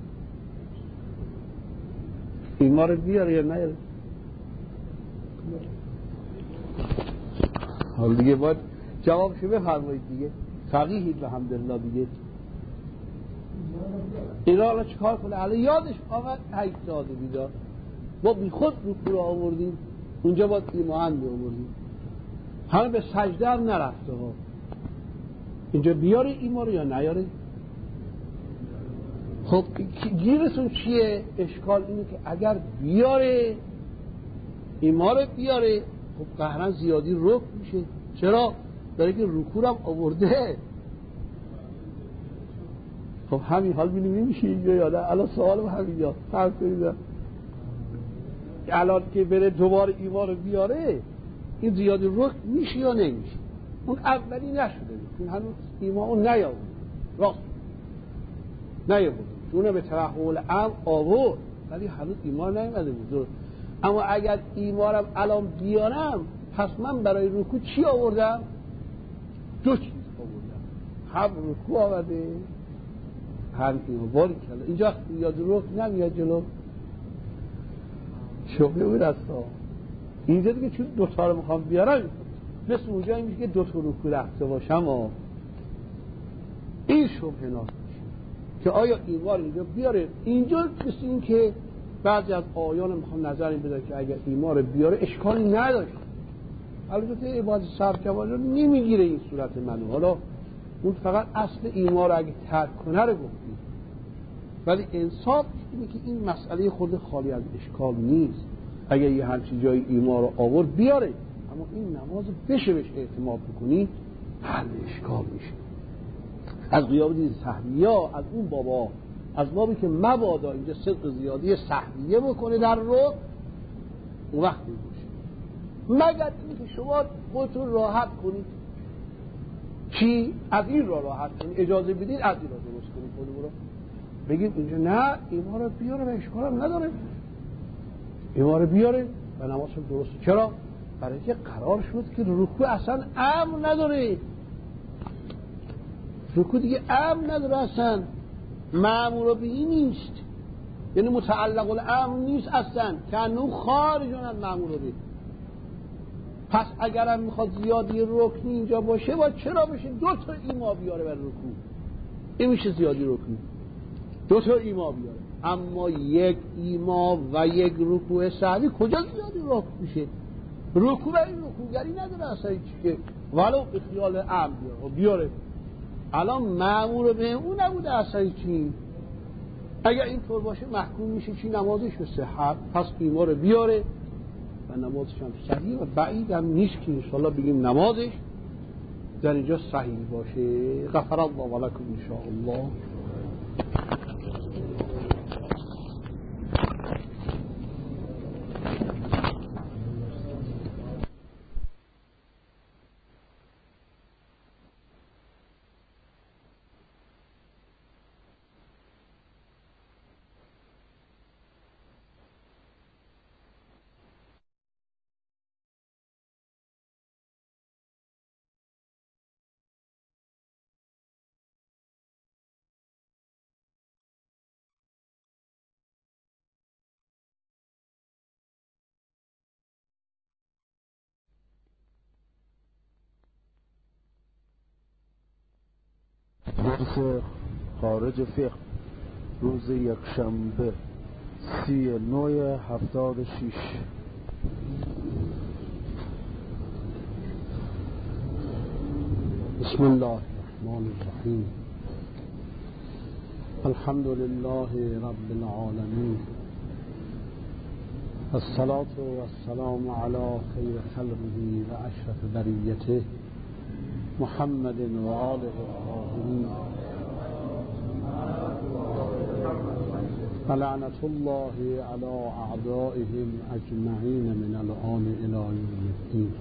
Speaker 2: ایما رو بیاره یا نیاره؟ حالا دیگه باید جوابشو بفرمایید دیگه، فقیهید الحمدلله دیگه. این را الان چیکار کنه؟ الان یادش آمد هیچ داده بیدار، ما بی خود رکوع رو آوردیم، اونجا باید ایما هم می آوردیم، همه به سجده هم نرفته ها. اینجا بیاره ایما رو یا نیاره؟ خب گیرتون چیه؟ اشکال اینه که اگر بیاره ایمان رو بیاره، خب قهرن زیادی رکن میشه. چرا؟ داره که رکوع هم آورده. خب همین حال بینیم نمیشه اینجا یاده. الان سوالم همینجا فرض کنید الان که بره دوباره ایمان رو بیاره این زیادی رکن میشه یا نمیشه؟ اون اولی نشده، اون هنوز ایمان اون نیاورده، راست نیاورده، اونه به ترحل ام آورد ولی هنوز ایمان نیامده بود. اما اگر ایمانم الان بیارم پس من برای رکوع چی آوردم؟ دو چیز آوردم، هم رکوع آورده هم ایمان. باری کلا اینجا یاد رکوع نمیاد جلو شبه اون رستا. اینجا دیگه چون دوتا رو میخوام بیارم مثل اونجا این میشه که دوتا رکوع رفته باشم و این شبه ناس میشه که آیا ایمان اینجا بیاره. اینجا مثل این که بعضی از آیان میخوام نظر این بده که اگر ایمان رو بیاره اشکالی نداشت. البته عبادت صبر کمال رو نمیگیره این صورت منو، حالا اون فقط اصل ایمان رو اگه ترک کنه رو گفتیم، ولی انصاف اینه که این مسئله خود خالی از اشکال نیست. اگر یه همچین جای ایمان رو آورد بیاره، اما این نماز بشه بهش اعتماد بکنی حل اشکال میشه. از غیاب دید سهمیه از اون بابا، از بابی که مبادا اینجا صدق زیادی سهمیه بکنه در رو اون وقت میگوشه، مگر این که شما خودتون راحت کنید. چی؟ از این را راحت کنید، اجازه بدید از این را درست کنید خودمون رو بگیم اینجا نه ایمان رو بیاره و اشکال هم نداره، ایمان رو بیاره و نماز هم درسته. چرا؟ برای که قرار شد که رکوع اصلا امر نداره، رکوع دیگه امر نداره، اصلا مأمور به این نیست، یعنی متعلق الامر نیست اصلا، که انو خارجون از مأمور به. پس اگرم میخواد زیادی رکنی اینجا باشه باید چرا بشه دو تا ایما بیاره بر رکوع، این میشه زیادی رکنی، دو تا ایما بیاره. اما یک ایما و یک رکوع سهوی کجا زیادی رکن میشه؟ رکوع برای رکوعگری نداره اصلا هیچی که ولو به خیال امر بیاره بیاره. الان مأمور به اون نبوده اصلا هیچی. اگر این طور باشه محکوم میشه چی؟ نمازش به صحت. پس ایما رو بیاره و نمازش هم صحیح و بعید هم نیست که انشاءالله بگیم نمازش در اینجا صحیح باشه. غفر الله و لکم انشاءالله.
Speaker 1: درس خارج فقه روز یکشنبه سی نوی هفتاد و شیش.
Speaker 2: بسم الله الرحمن الرحیم. الحمد لله رب العالمین، الصلاة والسلام على خیر خلقه و اشرف بریته محمد و آله الطاهرین لعنت الله على اعدائهم اجمعین من الآن الى یوم الدین.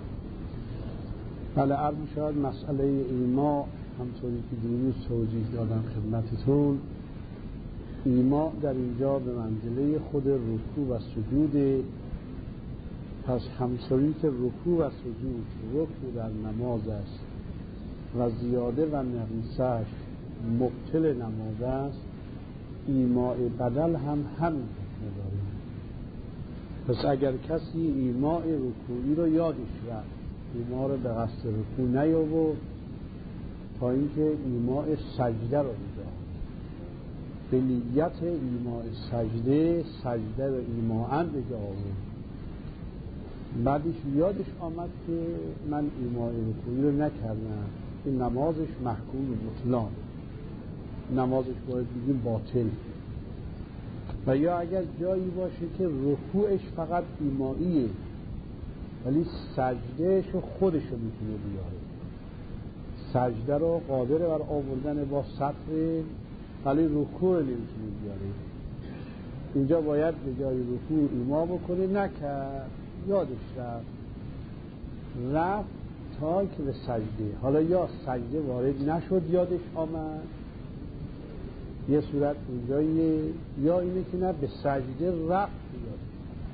Speaker 2: بله، عرض شد مسئله ایما همطوری که دیروز توضیح دادم خدمتتون، ایما در اینجا به منزله خود رکوع و سجود. پس همطوری که رکوع و سجود رکن در نماز است و زیاده و نقیصش مبطل نماز است، ایماء بدل هم همین حکم داره. پس اگر کسی ایماء رکوعی رو یادش رفت، ایما رو به قصد رکوع نیاورد تا اینکه ایماء سجده رو بجا به نیت ایماء سجده سجده رو ایماءن بجا آورد، بعدش یادش آمد که من ایماء رکوعی رو نکردم، این نمازش محکوم بطلان، نمازش باید بگیم باطل. و یا اگر جایی باشه که رکوعش فقط ایماییه ولی سجدهش رو خودش رو میتونه بیاره، سجده رو قادر بر آوردن با سطر ولی رکوع نمیتونه بیاره، اینجا باید به جای رکوع ایما بکنه، نکرد یادش رفت رفت تا که به سجده، حالا یا سجده وارد نشد یادش آمد، یه صورت اونجاییه، یا اینه که نه به سجده رفت یادش.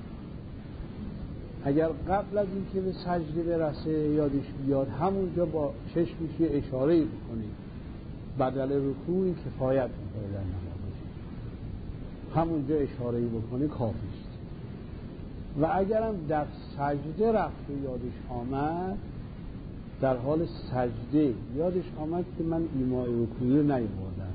Speaker 2: اگر قبل از این که به سجده برسه یادش بیاد همونجا با چشمش یه اشاره‌ای بکنه بدل رکوعی کفایت می‌کنه در نمازش، همونجا اشاره‌ای بکنه کافی است. و اگرم در سجده رفت و یادش آمد، در حال سجده یادش آمد که من ایماء رکوعی رو نیاوردم،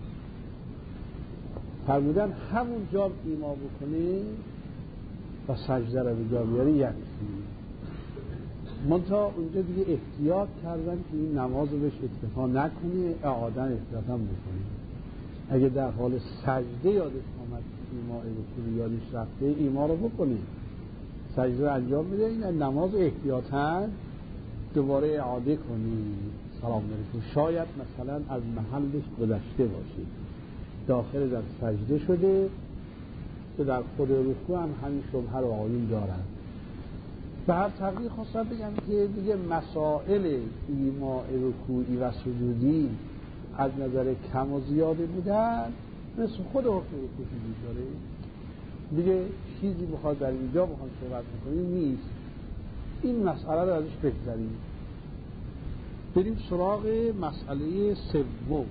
Speaker 2: فرمودن همونجا ایما بکنه و سجده رو به جا بیاره یکفی. منتها اونجا دیگه احتیاط کردن که این نماز رو بهش اکتفا نکنه، اعاده احتیاطم بکنه. اگه در حال سجده یادش آمد که ایماء رکوعی یادش رفته، ایما رو بکنه، سجده رو انجام بده، این نماز احتیاطاً دوباره اعاده کنی. سلام علیکم. شاید مثلا از محلش گذشته باشی، داخل در سجده شده که در خود رکوع هم همین شبهه رو آیین دارن. به هر طریق خواستم بگم که دیگه مسائل ایماء رکوعی و سجودی از نظر کم و زیاده بودن مثل خود حکم رکوع سجود داره دیگه، چیزی بخواد در اینجا بخواد صحبت میکنیم نیست. این مسئله رو ازش بگذاریم، بریم سراغ مسئله سوم.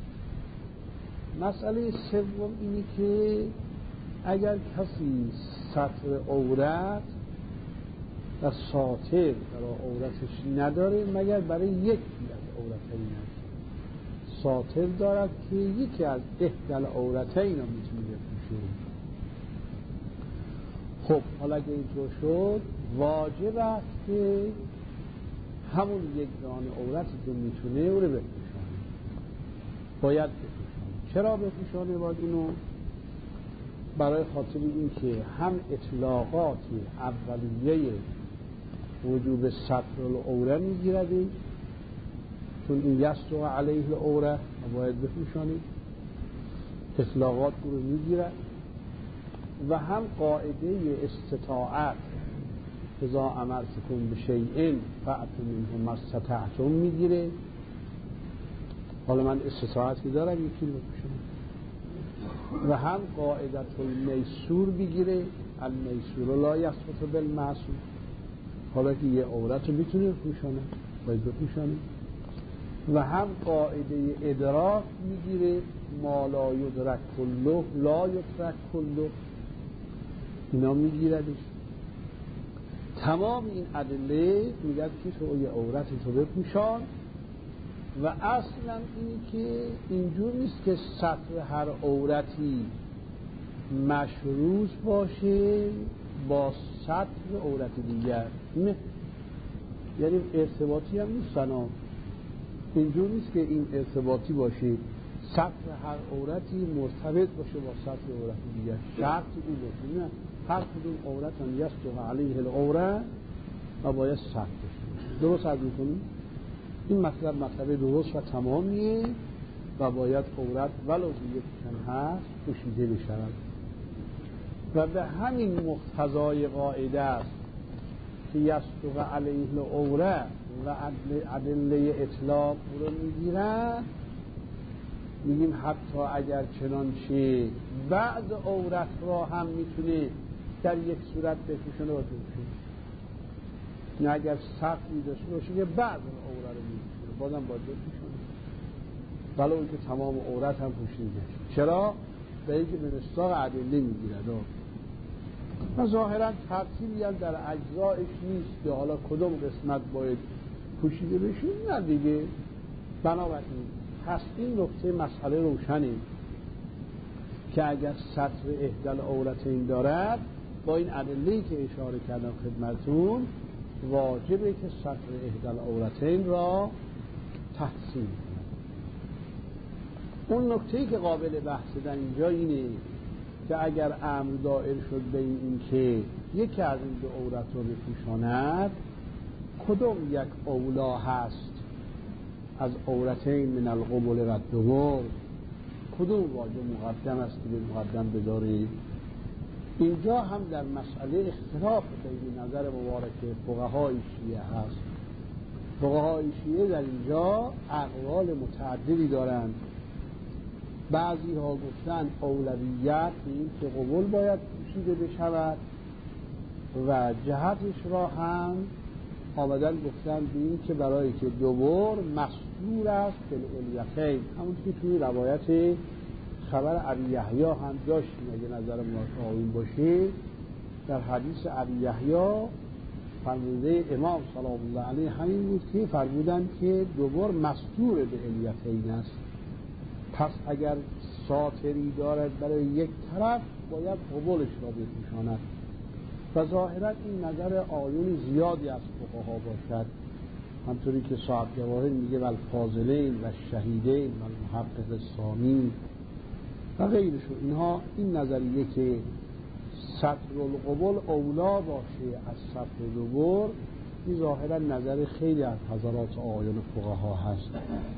Speaker 2: مسئله سوم اینی که اگر کسی سطر عورت و ساتر برای عورتش نداره مگر برای یکی از عورتین ساتر دارد که یکی از احدال عورتین رو میتونه بپوشه. خب حالا اگه اینطور شد واجب است که همون یک دانه عورتی که میتونه او رو بپوشانه، باید بپوشانه. چرا بپوشانه باید اینو؟ برای خاطر این که هم اطلاقات اولیه وجوب ستر العوره میگیرده، چون این یستر علیه العوره باید بپوشانه، اطلاقات رو میگیرد. و هم قاعده استطاعت اذا امرتکم بشیء فأتوا منه ما استطعتم میگیره. حالا من استطاعتی دارم یکی بپوشم. و هم قاعدت المیسور بگیره، المیسور لا یسقط بالمعصور، حالا که یه عورت رو میتونه بپوشانه باید بپوشانه. و هم قاعده ادراک میگیره، ما لا یدرک کله لا یترک کله، اینا میگیردش. تمام این ادله میگه که تو یه عورت تو بپوشان. و اصلا اینی که اینجور نیست که سطر هر عورتی مشروط باشه با سطر عورت دیگر، نه، یعنی ارتباطی هم نیست. سلام اینجور نیست که این ارتباطی باشه سطر هر عورتی مرتبط باشه با سطر عورت دیگر، شرط این باشه نه، هر کدوم عورت هم یستر علیه العوره و باید سطر باشه. درست عرض می‌کنی؟ این مطلب مطلب درست و تمامیه و باید عورت ولو یکیشون هست پوشیده بشود. و به همین مقتضای قاعده است که یستر علیه العوره و ادله اطلاق رو میگیرن. میگیم حتی اگر چنانچه بعض عورت را هم میتونه در یک صورت بپوشونه و بپوشونه، نه اگر سطری داشته باشه که بعض عورت رو میپوشونه بازم باید بپوشونه ولو اینکه تمام عورت هم پوشیده نشه. چرا؟ به اینکه به مصداق ادله میگیرد و ظاهرا ترتیبی هم در اجزایش نیست که حالا کدوم قسمت باید پوشیده بشه، نه دیگه. بنابراین پس این نکته مسئله روشنه که اگر سطر احدال عورتین دارد با این ادله‌ای که اشاره کردم خدمتون واجبه که سطر احدال عورتین را تحسین کنند. اون نکته‌ای که قابل بحث در اینجا اینه که اگر امر دائر شد به این که یکی از این دو عورت رو بپوشاند، کدوم یک اولا هست از عورتین من القبل و الدبر؟ کدوم واجب مقدم است که به مقدم بداری؟ اینجا هم در مسئله اختلاف بین نظر مبارک فقهای شیعه هست. فقهای شیعه در اینجا اقوال متعددی دارند. بعضی ها گفتن اولویت به این که قبول باید پوشیده بشود و جهتش را هم آمدن گفتن به این که برای که دبر مستور است به الیتین، همون که توی روایت خبر ابی یحیی هم داشتیم اگه نظر مراجعین باشه. در حدیث ابی یحیی فرموده امام صلی الله علیه همین بود که فرمودن که دبر مستور به الیتین است. پس اگر ساتری دارد برای یک طرف باید قبولش را بپوشاند و ظاهرا این نظر آیون زیادی از فقها باشد، همطوری که صاحب جواهر میگه والفاضلین و شهیدین و المحقق ثانی و غیرشون. اینها این نظریه که سطر القبول اولا باشه از سطر دبر، این ظاهرا نظر خیلی از حضرات آیون فقها هست.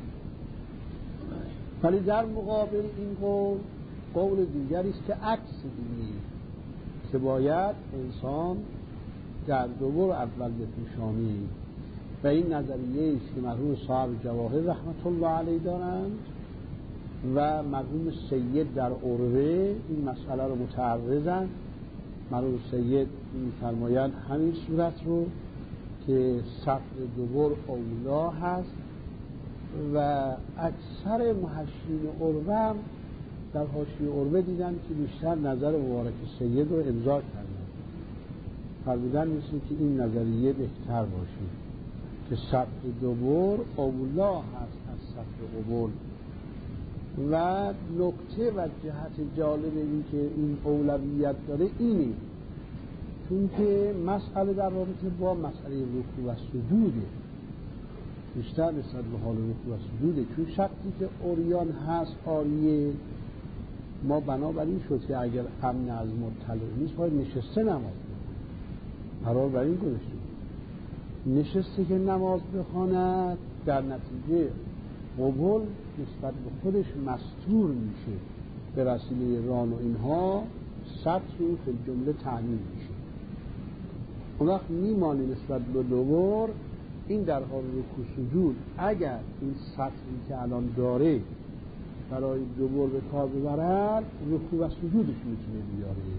Speaker 2: ولی در مقابل این قول قول دیگری است که عکس اینه که باید انسان در دبر اول بپوشانی و این نظریه است که مرحوم صاحب جواهر رحمت الله علیه دارند و مرحوم سید در عروه این مسئله رو متعرضند. مرحوم سید می‌فرمایند همین صورت رو که سطر دبر اولا هست و اکثر محشین عروه هم در حاشیه عروه دیدن که بیشتر نظر مبارک سید رو امضا کردن، فرمودن مثل که این نظریه بهتر باشه که سطر دبر اولا هست از سطر قبول. و نکته و جهت جالب این که این اولویت داره اینه چون که مسئله در رابطه با مسئله رکوع و سجوده، بیشتر نسبت به حال رکوع و سجوده، چون شخصی که عریان هست عاریه، ما بنابراین شد که اگر امن از مطلع نیست باید نشسته نماز بخواند. قرار بر این گذاشته نشسته که نماز بخواند، در نتیجه قبول نسبت به خودش مستور میشه، به وسیله ران و اینها سطر فی الجمله تعمیم میشه. اون وقت میمانه نسبت به دبر این در حال رکوع سجود اگر این سطری که الان داره برای دبر به کار ببرد، رکوع و سجودش میتونه بیاره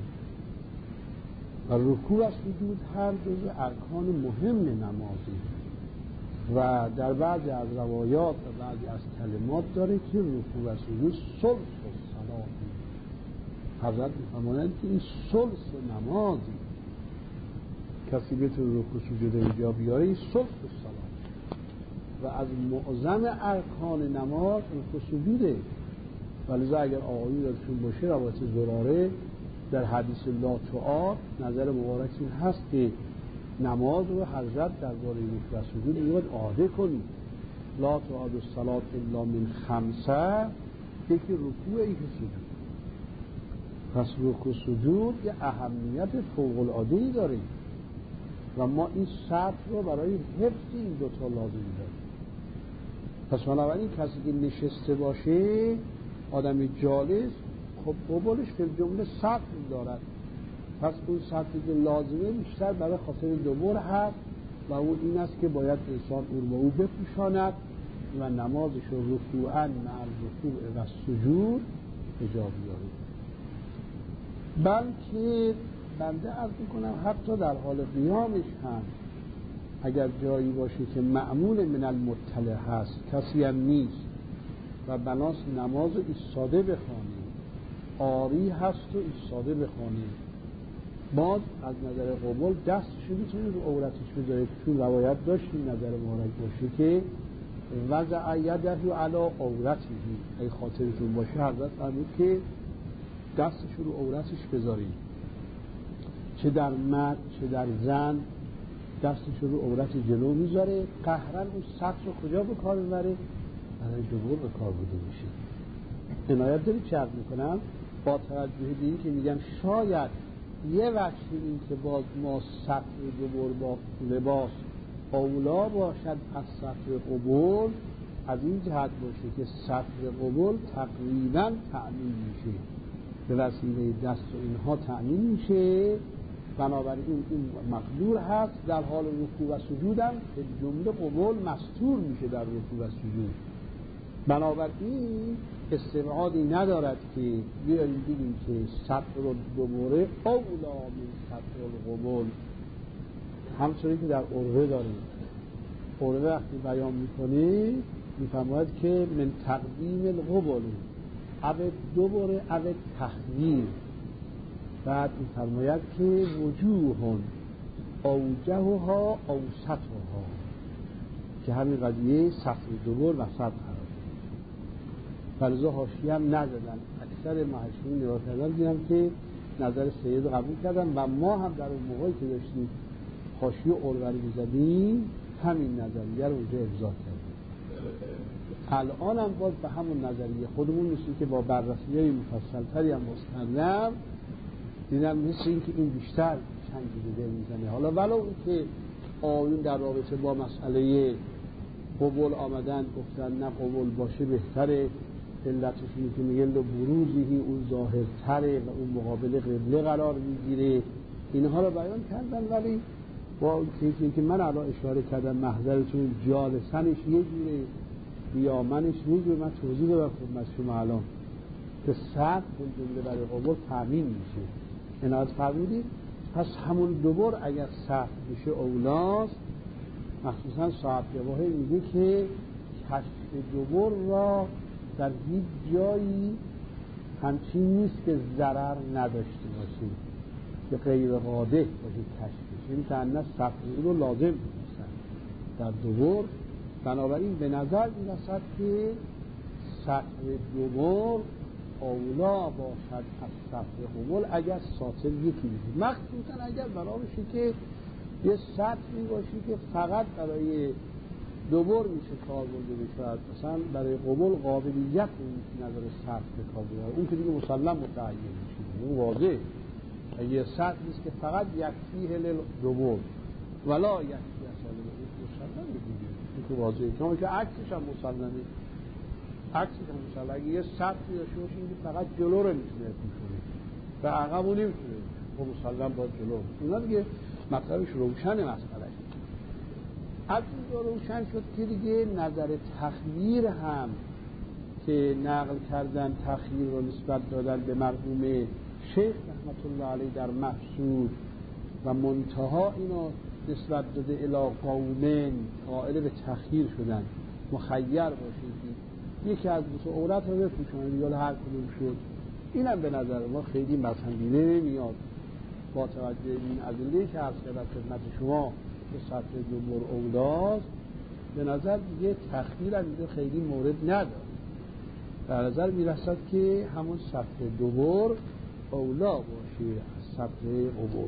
Speaker 2: و رکوع و سجود هر جزء ارکان مهم نمازی و در بعضی از روایات و بعضی از کلمات داره که رکوع و سجود ثلث الصلاتی. حضرت می‌فرمایند که این ثلث نمازی، کسی بتونه رکوع سجود اینجا بیاره این ثلث الصلات و از معظم ارکان نماز رکوع سجوده. ولی اگر آقایی دارشون باشه روایت زراره در حدیث لا تعاد نظر مبارک این هست که نماز رو حضرت در باره رکوع و سجود میگوید عاده کنید، لا تعاد الصلاة الا من خمسه، یکی رکوع یکی سجود. پس رکوع سجود یه اهمیت فوق العاده‌ای داره و ما این شرط رو برای حفظ این دوتا لازم داریم. پس بنابراین کسی که نشسته باشه آدم جالس، خب قبولش به جمله سطر دارد، پس اون سطری که لازمه بیشتر برای خاطر دبر هست و اون این است که باید انسان اون با او بپوشاند و نمازش رو رکوعاً مع الرکوع و سجود اجا بیاره. بلکه بنده عرض میکنم حتی در حال قیامش هم اگر جایی باشه که معمول من المطلع هست، کسی هم نیست و بناس نماز ایستاده بخوانیم، آری هست و ایستاده بخوانیم، باز از نظر قبول دستشو میتونید رو عورتش بذارید، چون روایت داشتیم نظر مبارک باشه که وضع یده علی عورته، ای خاطرتون باشه حضرت فرمود که دستش رو عورتش بذارید، چه در مرد چه در زن دستش رو عورت جلو میذاره، قهرن اون سطر رو کجا به کار میبره؟ برای دبر به کار بوده میشه. عنایت دارید چه عرض میکنم؟ با توجه به این که میگم شاید یه وجه این که باز ما سطر دوبر با لباس اولا باشد از سطر قبول، از این جهت باشه که سطر قبول تقریبا تأمین میشه، به وسیله دست و اینها تأمین میشه، بنابراین این مقدور هست. در حال رکوع و سجودم به جمله قبول مستور میشه در رکوع و سجود، بنابراین استبعادی ندارد که بیاییم بگیم که سطر دوباره اولا من سطر القبول. همچنین که در عرفه داریم، عرفه وقتی بیان میکنه میفرماید که من تقدیم القبول او دوباره او تخویر، بعد میفرماید که وجوهون اوجهها اوسطها، که همین قضیه سطر دوبار و سطر قرار فلزا حاشیه هم نزدن. اکثر محشرین نگاه کردن دیدم که نظر سید قبول کردن و ما هم در اون موقعی که داشتیم حاشیه عرفه رو می‌زدیم همین نظریه رو اونجا ابضاح کردیم. الان هم باز به همون نظریه خودمون مثل که با بررسی‌های مفصل‌تری هم مستندم دیدم مثل این که این بیشتر چنگی به دل میزنه. حالا ولو این که آیون در رابطه با مسئله قبول آمدن گفتن نه قبول باشه بهتره، علتش اینه که میگه بروزی اون ظاهرتره و اون مقابل قبله قرار میگیره، اینها رو بیان کردن. ولی با چیزی که من الان اشاره کردم محضرتون جالسنش یه جوره قیامنش یه جوره، من توضیح دادم خدمت شما الان که سطر جمله برای قبول تامین میشه. عنایت فرمودید پس همون دوبار اگر سطر بشه اولاست. مخصوصا صاحب جواهر میگه که کشف دوبار را در هیچ جایی همچین نیست که ضرر نداشته باشه، که غیر قادح باشه کشفش، این که انه سطر رو لازم میدونستن در دوبار. بنابراین به نظر میرسد که سطر دوبار اولا باشد از سطر قبول اگر ساطر یکی میشه، مخصوصا اگر برای بشه که یه سطری باشه که فقط برای دوبار میشه کار برده بشه، مثلا برای قبول قابلیت این نظر سطر به کار برده، اون که دیگه مسلم متعین میشه، اون واضح یه سطر نیست که فقط یکفیه للدوبار ولا یکفیه اصلا مسلم میگه، این که واضحه، چون که عکسش هم مسلمه، عکسش هم مسلمه. اگه یه سطری داشته باشه این فقط جلو رو میتونه پوشونه و عقب رو نمیتونه، خب مسلم باید جلو اونا دیگه مطلبش روشن مسئله. از اینجا روشن شد که دیگه نظر تخییر هم که نقل کردن تخییر رو نسبت دادن به مرحوم شیخ رحمت الله علیه در مقصود و منتها اینو نسبت داده الی قومن قائل به تخییر شدن، مخیر باشید یکی از دو عورت رو بپوشونید یا هر کدوم شد، اینم به نظر ما خیلی پسندیده نمیاد با توجه این ادله که عرض کردم خدمت شما که سطر دوبار اولاست. به نظر دیگه تخییر هم دیگه خیلی مورد نداره، در نظر میرسد که همون سطر دوبار اولا باشه از سطر قبول.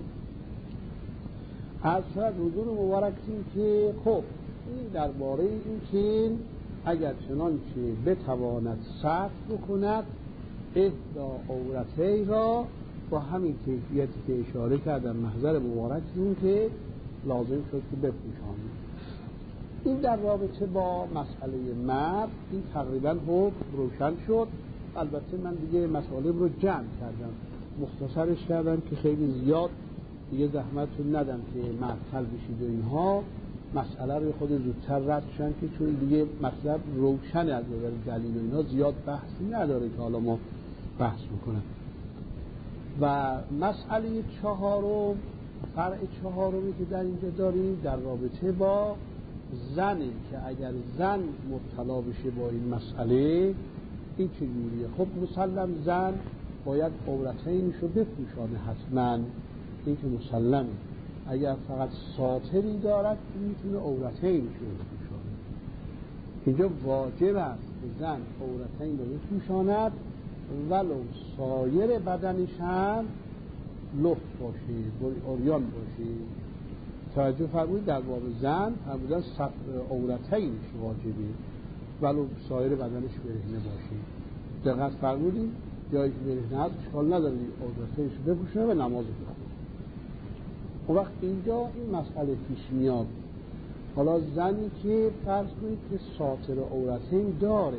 Speaker 2: از شاید حضور مبارک این که خب این درباره این که اگر چنانچه بتواند سطر بکند احدا عورته را با همین کیفیتی که اشاره کردم محضر مبارک این که لازم شد که بپوشانید. این در رابطه با مسئله مرد این تقریبا حکم روشن شد. البته من دیگه مسئله رو جمع کردم، مختصرش کردم که خیلی زیاد دیگه زحمتتون ندم که معطل بشید و اینها، مسئله رو خود زودتر رد شدن که چون دیگه مطلب روشن از نظر دلیل و اینا زیاد بحثی نداره که حالا ما بحث میکنم. و مسئله چهارم، فرع چهارمی که در اینجا داریم در رابطه با زنی که اگر زن مبتلا بشه با این مسئله این چجوریه؟ خب مسلم زن باید عورتینشو بپوشانه حتما، این که مسلمه. اگر فقط ساتری دارد میتونه عورتینشو بپوشانه. اینجا واجب است که زن عورتین رو بپوشاند ولو سایر بدنش هم لفت باشه، عریان باشه. توجه فرمودید در باب زن فرمودن سطر عورتینش واجبه ولو سایر بدنش برهنه باشه. دقت فرمودید جایی که برهنه هست اشکال نداره عورتش رو بپوشونه و نماز بخونه. اون وقت اینجا این مسئله پیش میاد. حالا زنی که فرض کنید که ساتر عورتین داره،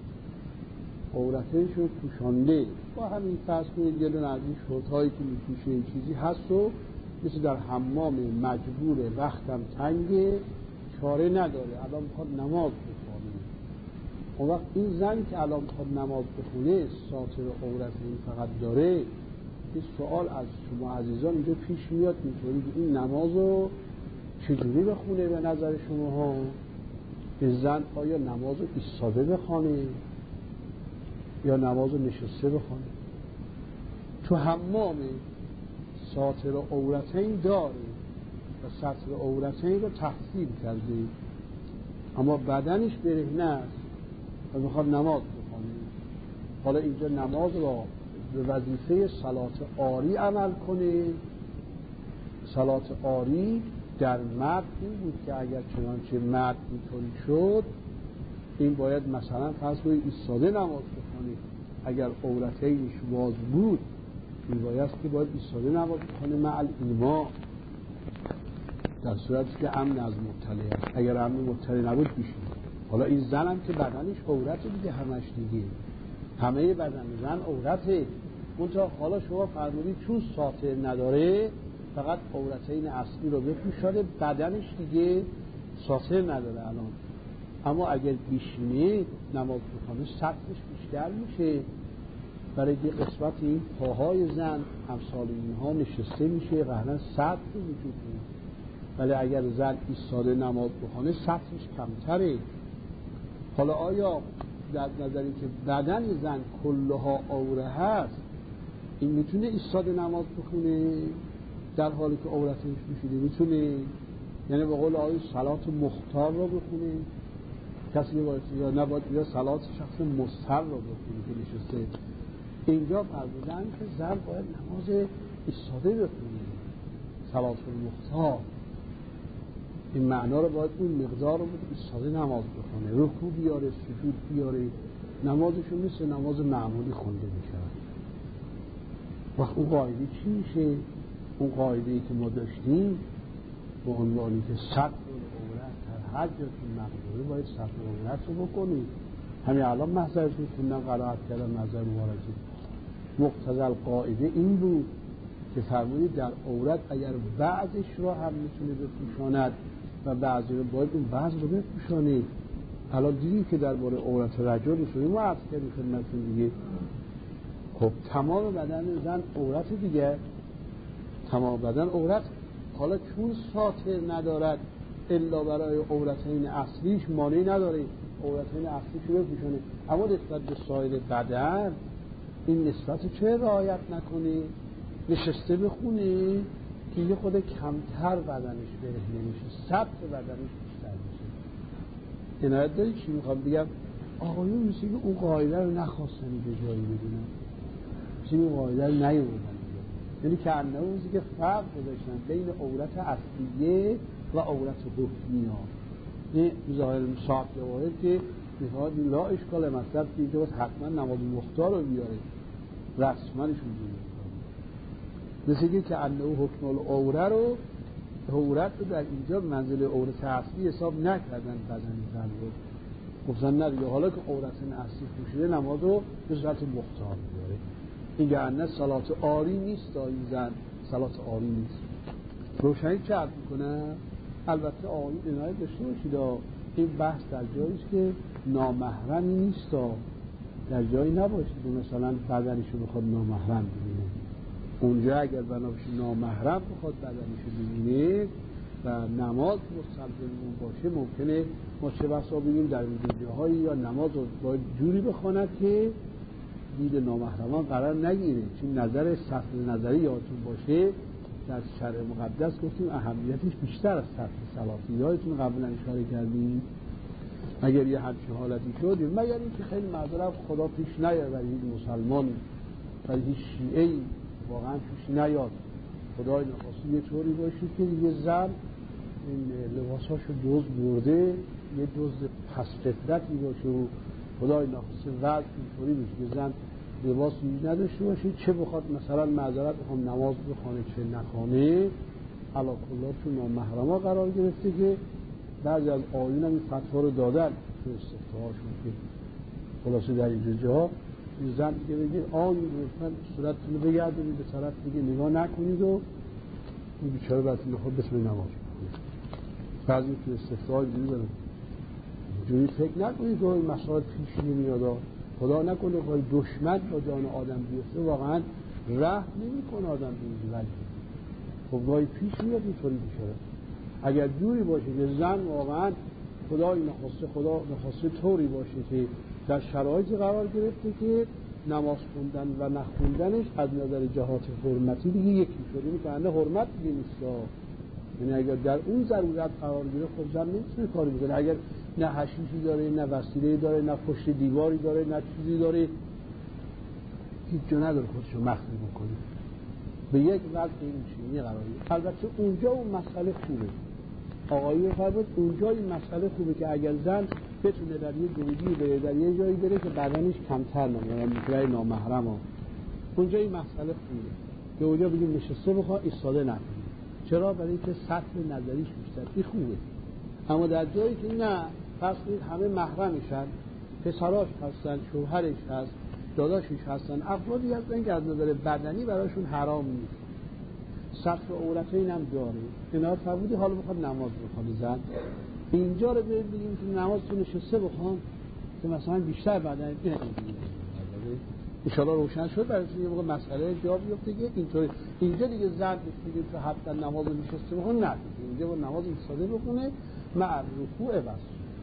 Speaker 2: عورتش رو پوشانده، با همین فرض کنید یه دونه از این شورت‌هایی که میپوشه این چیزی هست و مثل در حمام مجبور وقتم تنگه چاره نداره، الان میخواد نماز بخونه. اون وقت این زن که الان میخواد نماز بخونه ساتر عورتین فقط داره، این سوال از شما عزیزان اینجا پیش میاد میتونی که این نماز رو چجوری بخونه به نظر شما ها؟ این زن آیا نماز رو ایستاده بخونه یا نماز رو نشسته بخونه؟ تو حمام ساتر عورتین داره و ساتر عورتین رو تحصیل کرده، اما بدنش برهنه است و میخواد نماز بخونه. حالا اینجا نماز را به وظیفه صلات عاری عمل کنه. صلات عاری در مرد این بود که اگر چنانچه مرد اینطوری شد، این باید مثلا فرض کنید ایستاده نماز بخونه. اگر عورتینش باز بود این باید که باید ایستاده نماز بخونه مع الایما، در صورتی که امن از مبتلع است. اگر امن مبتلع نبود بیشون. حالا این زن هم که بدنش عورته دیگه، همش دیگه همه بدن زن عورته. منتها حالا شما فرمودید چون ساتر نداره فقط عورتین اصلی رو بپوشاده، بدنش دیگه ساتر نداره الان. اما اگر بیشینه نماز بخونه سطحش بیشتر میشه، برای یه قسمت این پاهای زن امثال اینها نشسته میشه، قهرن سطح وجود نیست. ولی اگر زن ایستاده نماز بخونه سطحش کمتره. حالا آیا در نظری که بدن زن کلها عوره هست این میتونه ایستاده نماز بخونه در حالی که عورتش میشیده؟ میتونه؟ یعنی به قول آیه صلات مختار رو بخونه کسی باید یا نباید، یا صلات شخص مستر رو بخونه که نشسته. اینجا فرمودن که زن باید نماز ایستاده بخونه، صلات مختار. این معنا رو باید اون مقدار رو بود ایستاده نماز بخونه، رکوع بیاره، سجود بیاره، نمازشون مثل نماز معمولی خونده میشه. وقت اون قاعده چی میشه؟ اون قاعده‌ای که ما داشتیم به عنوانی که ستر العورت در هر جاتون مقدوره باید ستر العورت رو بکنید. همین الان محضرش میتونم قرائت کردم محضر مبارزی. مقتضی القاعده این بود که فرمودید در عورت اگر بعضش رو هم میتونه بپوشاند و بعضی رو باید اون بعض رو بپوشانید. الان دیدید که در باره عورت رجل شده ما عرض کردیم خدمتتون دیگه. خب تمام بدن زن عورت دیگه، تمام بدن عورت. حالا چون ساتر ندارد الا برای عورتین اصلیش مانعی نداره عورتین اصلیش رو بپوشانه، اما نسبت به سایر بدن این نسبت چه رعایت نکنی؟ نشسته بخونی که یه خود کمتر بدنش برهنه میشه، ثبت بدنش بیشتر میشه. عنایت داری چی میخوام بگم؟ آقایون میشه که اون قاعده رو نخواستنی به جایی بدونن، میشه اون قاعده رو نیوردن، یعنی که انه اونزی که فرق گذاشتن بین عورت اصلیه و عورت حکمی ها. این ظاهر صاحب جواهر که میخواد لا اشکال مطلب که اینجا حتما نماز مختار رو بیاره رسمانشون بیاره، مثل که انه حکم العوره رو عورت رو در اینجا منزل عورت اصلی حساب نکردن بدن زن رو، گفتن نه دیگه حالا که عورت اصلی پوشیده نماز رو به صورت مختار بیاره. این گرنه صلات عاری نیست، این زن صلات عاری نیست. روشنی چه عرض میکنه؟ البته آقایی عنایت داشته باشید این بحث در جاییست که نامحرمی نیست، در جایی نباشید مثلا بدنشو بخواد نامحرم ببینه. اونجا اگر بنابراین نامحرم بخواد بدنشو ببینه و نماز مستلزم اون باشه ممکنه ما چه بسا بگیم در اون جاهایی یا نماز رو باید جوری بخواند که دید نامحرمان قرار نگیره. چون نظر سطح نظری یادتون باشه در شرع مقدس گفتیم اهمیتش بیشتر از سطح صلاتی، یادتون قبلا اشاره کردیم. اگر یه همچین حالتی شد مگر اینکه خیلی معذرت خدا پیش نیاد برای هیچ مسلمان برای هیچ شیعه‌ای واقعا پیش نیاد، خدای نخواسته یه طوری باشه که یه زن این لباساشو دوز برده یه دوز پس فطرتی باشه و خدای نخواسته وضع اینطوری بشه که زن لباس نداشته باشه، چه بخواد مثلا معذرت بخوام نماز بخونه چه نخونه، علا کلا تو نامحرما قرار گرفته که بعضی از آیون هم این فتوا رو دادن تو استفتاهاشون که خلاصه در این جاها زن دیگه بگه آیون لطفاً صورتتون رو بگردونید به طرف دیگه نگاه نکنید و این بیچاره بعد میخواد بتونه نماز بخونه. بعضی تو استفتاها اینجوری دارن، اینجوری فکر نکنید که این مسائل پیش نمیاد، خدا نکنه خواهی دشمن با جان آدم بیفته واقعا رحم نمی‌کنه آدم به این وجه. خب گاهی پیش میاد اینطوری بشه. اگر جوری باشه که زن واقعا خدای نخواسته خدا نخواسته طوری باشه که در شرایطی قرار گرفته که نماز خوندن و نخوندنش از نظر جهات حرمتی دیگه یکی شده، این بنده حرمت دیگه نیست. یعنی اگر در اون ضرورت قرار گرفت خب زن نمیتونه کاری بکنه. اگر نه حشیشی داره، نه وسیله داره، نه پشت دیواری داره، نه چیزی داره، هیچ جا نداره خودشو مخفی بکنه، به یک وضع این چینی قرار گرفت. البته اونجا اون مسئله خوبه، آقایی فرمود اونجا این مسئله خوبه که اگر زن بتونه در یه جویی بره، در یه جایی بره که بدنش کمتر نمونه، مثل نامحرم ها، اونجا این مسئله خوبه که اونجا بگیم نشسته بخواه ایستاده نکنه. چرا؟ برای اینکه سطح نظریش بیشتر، این خوبه. اما در جایی که نه، پس همه محرمشن، پسراش هستن، شوهرش هست، داداشش هستن، افرادی هستن که از نظر بدنی براشون حرام نیست، سطح عورتین هم داره، اینا فرمودی حالا بخواد نماز بخواد زن، اینجا رو بگیم که نمازتون نشسته بخوام که مثلا بیشتر بدن این انشاءالله روشن شد براتون یه موقع مسئله جا بیفته که اینطوری اینجا دیگه زن بگیم که حتما نماز نشسته بخون، نه اینجا با نماز ایستاده بخونه مع رکوع بس.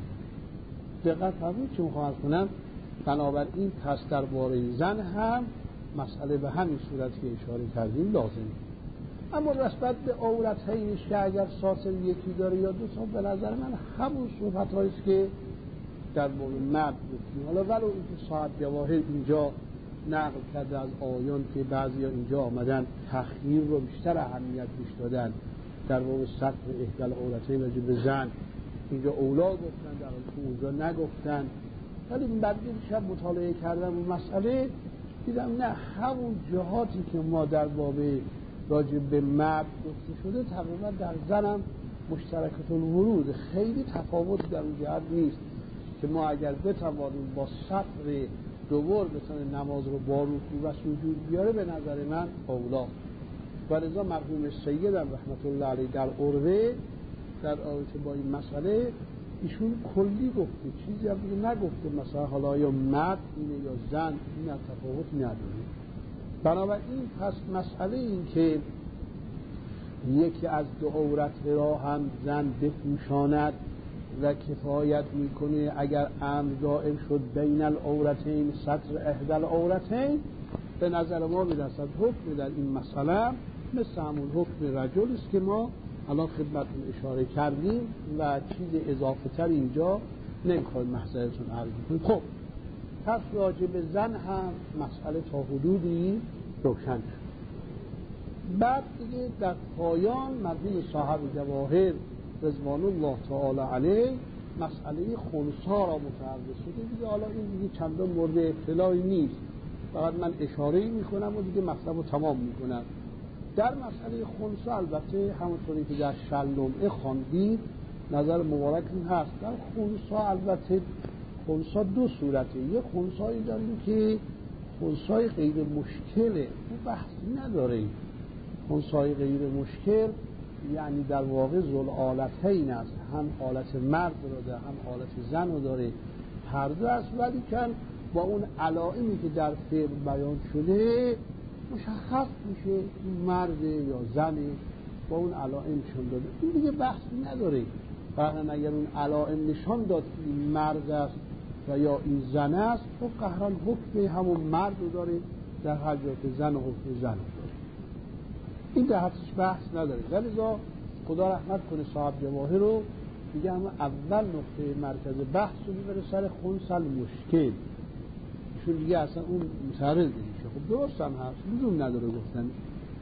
Speaker 2: دقت فرمودید چه میخوام کنم. بنابراین پس درباره زن هم مسئله به همین صورت که اشاره کردیم لازمه. اما نسبت به عورتینش که اگر ساسل یکی داره یا دو تا، به نظر من همون صحبت هاییست که در مورد مرد گفتیم. حالا ولو اینکه صاحب جواهر اینجا نقل کرده از آیان که بعضی ها اینجا آمدن تخییر رو بیشتر اهمیت بیش دادن در مورد سطح احدال عورتین راجع به زن، اینجا اولا گفتن در اونجا نگفتن، ولی بعد شب مطالعه کردم و مسئله دیدم نه، همون جهاتی که ما در باب راجع به مرد گفته شده تقریبا در زنم مشترکت الورود، خیلی تفاوت در اون جهت نیست که ما اگر بتوانیم با سطر دوبار بتونه نماز رو با رکوع و سجود بیاره، به نظر من اولا. و لذا مرحوم سیدم رحمت الله علیه در عروه در رابطه با این مسئله ایشون کلی گفته، چیزی هم دیگه نگفته مثلا حالا یا مرد اینه یا زن، این تفاوت نداره. بنابراین پس مسئله این که یکی از دو عورت را هم زن بپوشاند و کفایت میکنه اگر امر دائم شد بین العورتین سطر احدى العورتین، به نظر ما میرسد حکم در این مسئله مثل همون حکم رجل است که ما الان خدمتتون اشاره کردیم و چیز اضافه تر اینجا نمیخوایم محضرتون عرض کنیم. خب پس راجع به زن هم مسئله تا حدودی روشن شد. بعد دیگه در پایان مرحوم صاحب جواهر رضوان الله تعالی علیه مسئله خنثی را متعرض شده. دیگه حالا این دیگه چندان مورد اطلاعی نیست، فقط من اشاره‌ای میکنم و دیگه مطلب رو تمام میکنم. در مسئله خنثی البته همونطوری که در شلمعه خواندید نظر مبارک این هست. در خنثی البته خنثی دو صورته، یه خنثی داریم که خنثی غیر مشکله، اون بحثی نداره. خنثی غیر مشکل یعنی در واقع ذوالآلتین است، هم حالت مرد رو داره هم حالت زن رو داره، هر دو است، ولی کن با اون علائمی که در فعل بیان شده مشخص میشه مرد یا زن با اون علائم نشان داده. این دیگه بحثی نداره. قهرن اگر اون علائم نشان داد که این مرد است و یا این زن است، خب قهرن حکم همون مرد رو داره در هر جا که زن و حکم زن رو داره. این در حدش بحث نداره. ولذا خدا رحمت کنه صاحب جواهر رو دیگه هم اول نقطه مرکز بحث رو میبره سر خنث المشکل، چون دیگه اصلا اون متعرض نمیشه. خب درست هم هست، لزوم نداره گفتن.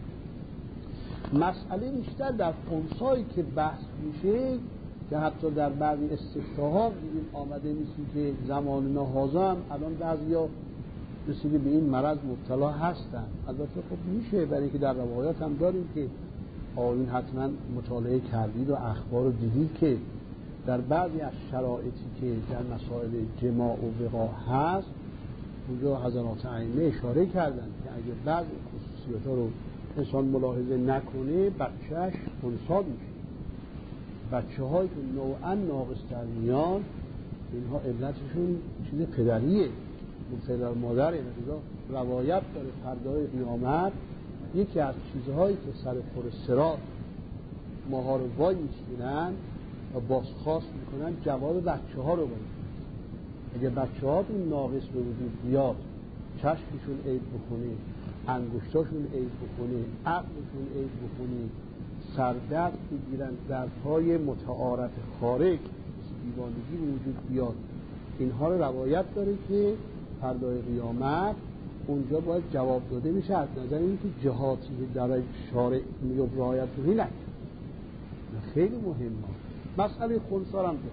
Speaker 2: مسئله بیشتر در خنثی که بحث میشه که حتی در بعضی استفتاها دیدیم آمده نیستی که زمان نهازم الان بعضیا مثل که به این مرض مبتلا هستن. البته خب میشه، برای اینکه در روایات هم داریم که آقایون حتما مطالعه کردید و اخبار رو دیدید که در بعضی از شرایطی که در مسائل جماع و وقاع هست، اونجا حضرات ائمه اشاره کردن که اگر بعض خصوصیات ها رو انسان ملاحظه نکنه بچهش خنثی میشه. بچه هایی که نوعا ناقص در میان، اینها علتشون چیز پدریه، پدر مادره. و روایت داره فردای قیامت یکی از چیزهایی که سر خور صراط ماها رو وای میشینن و بازخواست میکنن جواب بچه ها رو باید. اگه بچه ها این ناقص به وجود بیاد، چشمشون عیب بکنه، انگشتاشون عیب بکنه، عقلشون عیب بکنه، سردرد بگیرن، دردهای متعارف خارج دیوانگی به وجود بیاد، اینها رو روایت داره که فردای قیامت اونجا باید جواب داده میشه از نظر اینکه جهاتی در شارع میگه رعایت کنی نه. خیلی مهمه. مسئله خنثی هم داره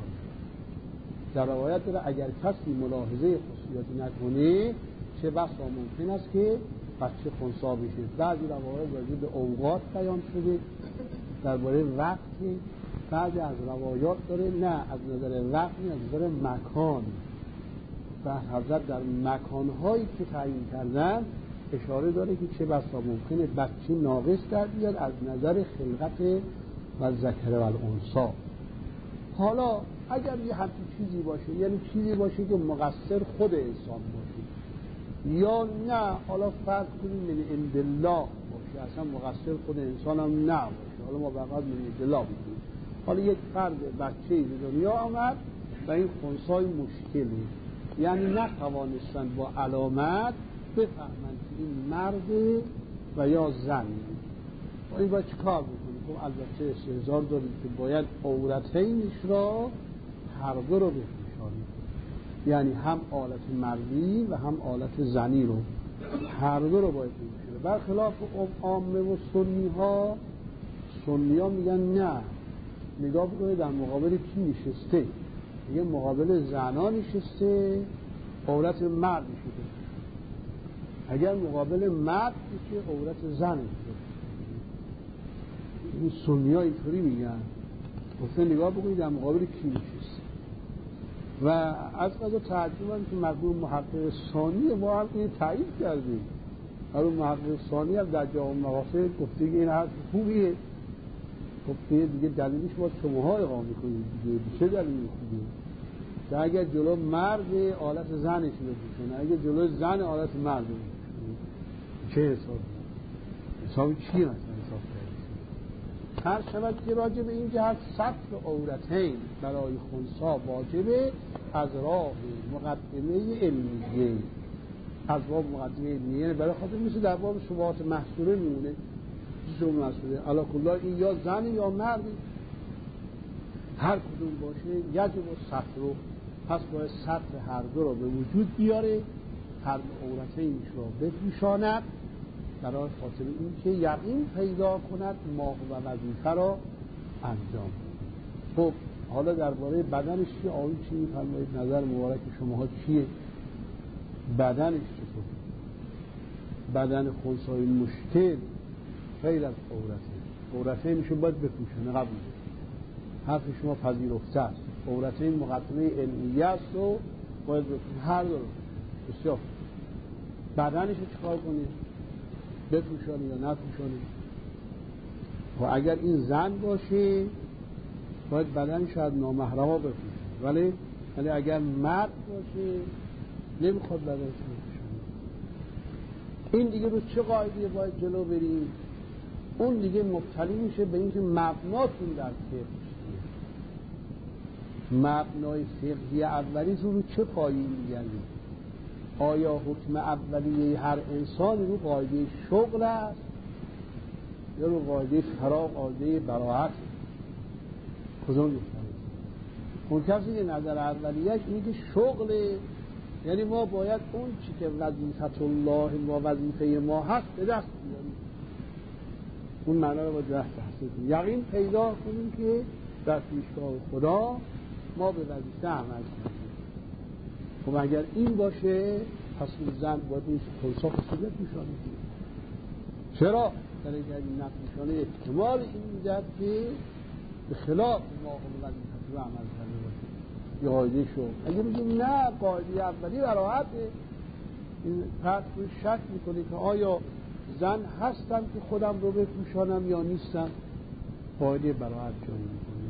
Speaker 2: در روایت داره اگر کسی ملاحظه خصوصیاتی نکنه چه بسا ممکن است که بچه خنثی بشه. بعضی روایات راجع به اوقات بیان شده درباره وقتی، بعضی از روایات داره نه از نظر وقتی، از نظر مکان و حضرت در مکانهایی که تعیین کردن اشاره داره که چه بسا ممکنه بچه ناقص در بیاد از نظر خلقت و ذکر و الانثی. حالا اگر یه همچین چیزی باشه، یعنی چیزی باشه که مقصر خود انسان باشه، یا نه حالا فرض کنیم من عند الله باشه، اصلا مقصر خود انسان هم نه باشه، حالا ما فقط من عند الله بگیم، حالا یک فرد بچه‌ای به دنیا آمد و این خنثی مشکلی، یعنی نتوانستن با علامت بفهمند که این مرد و یا زن. و این باید چه کار بکنیم؟ خب البته استحضار داریم که باید عورتینش را هر دو رو بپوشانیم، یعنی هم آلت مردی و هم آلت زنی رو هر دو رو باید بپوشانیم. برخلاف عامه و سنی ها، سنی ها میگن نه، نگاه بکنید در مقابل کی نشسته، میگه مقابل زنا نشسته، عورت مرد شده، اگر مقابل مرد بشه عورت زن شده. این سنی ها اینطوری میگن. گفته نگاه بکنید در مقابل کی نشسته. و از قضا تعجبم که مرحوم محقق ثانی ما هم این تایید کردیم. مرحوم محقق ثانی هم در جامع مقاصد گفته که این حرف خوبیه. گفته دیگه دلیلش باید شماها اقامه کنید دیگه، چه دلیلی خوبیه؟ که اگر جلو مرد آلت زنش بپوشونه، اگر جلو زن آلت مرد بپوشونه، چه حساب؟ حساب چیه مثلا حساب کرد؟ هر شود که راجع به این جهت ستر عورتین برای خنثی واجبه از راه مقدمه علمیه. از باب مقدمه علمیه برای خاطر مثل در باب شبهات محصوره میمونه، شبهات محصوره علا کلا این یا زن یا مرد، هر کدوم باشه یجب و ستر، پس باید ستر هر دو را به وجود بیاره، هر عورتینش را بپوشاند برای خاطر این که یقین پیدا کند ماه و وظیفه را انجام. خب حالا درباره بدنش چی آقای چی می‌فرمایید؟ نظر مبارک شماها چیه؟ بدنش چطور؟ بدن خنثی مشکل غیر از عورته، عورتینش رو باید بپوشونه. قبول حرف شما پذیرفته است، عورتین مقدمه علمیه است و باید بپوشونه هر دو رو. بسیار بدنش رو چیکار کنید؟ بپوشانی یا نپوشانی. و اگر این زن باشه باید بدنش از نامحرما بپوشونه، ولی ولی اگر مرد باشه نمیخواد بدنش بپوشونه. این دیگه رو چه قاعده باید جلو بریم؟ اون دیگه مبتلی میشه به اینکه مبناتون در فقه چیه، مبنای فقهی اولی رو چه پایی میگردیم؟ آیا حکم اولیه هر انسان رو قاعده شغل است یا رو قاعده فراغ، قاعده براعت؟ کدوم میکنه؟ اون کسی که نظر اولیهش اینه که شغله، یعنی ما باید اون چی که وظیفت الله ما وظیفه ما هست به دست بیاریم، اون معنی رو با دست تحصیل کنیم، یقین پیدا کنیم که در پیشگاه خدا ما به وظیفه عمل کنیم. خب اگر این باشه پس این زن باید این خلصا خسته بپوشانه. چرا؟ در این نپوشانه احتمال این میدهد که به خلاف ما قبل این عمل کرده باشه یا قاعده شد. اگه بگیم نه قاعده اولی براحته، این فرد روی شک میکنه که آیا زن هستم که خودم رو بپوشانم یا نیستم، قاعده براحت جاری میکنه.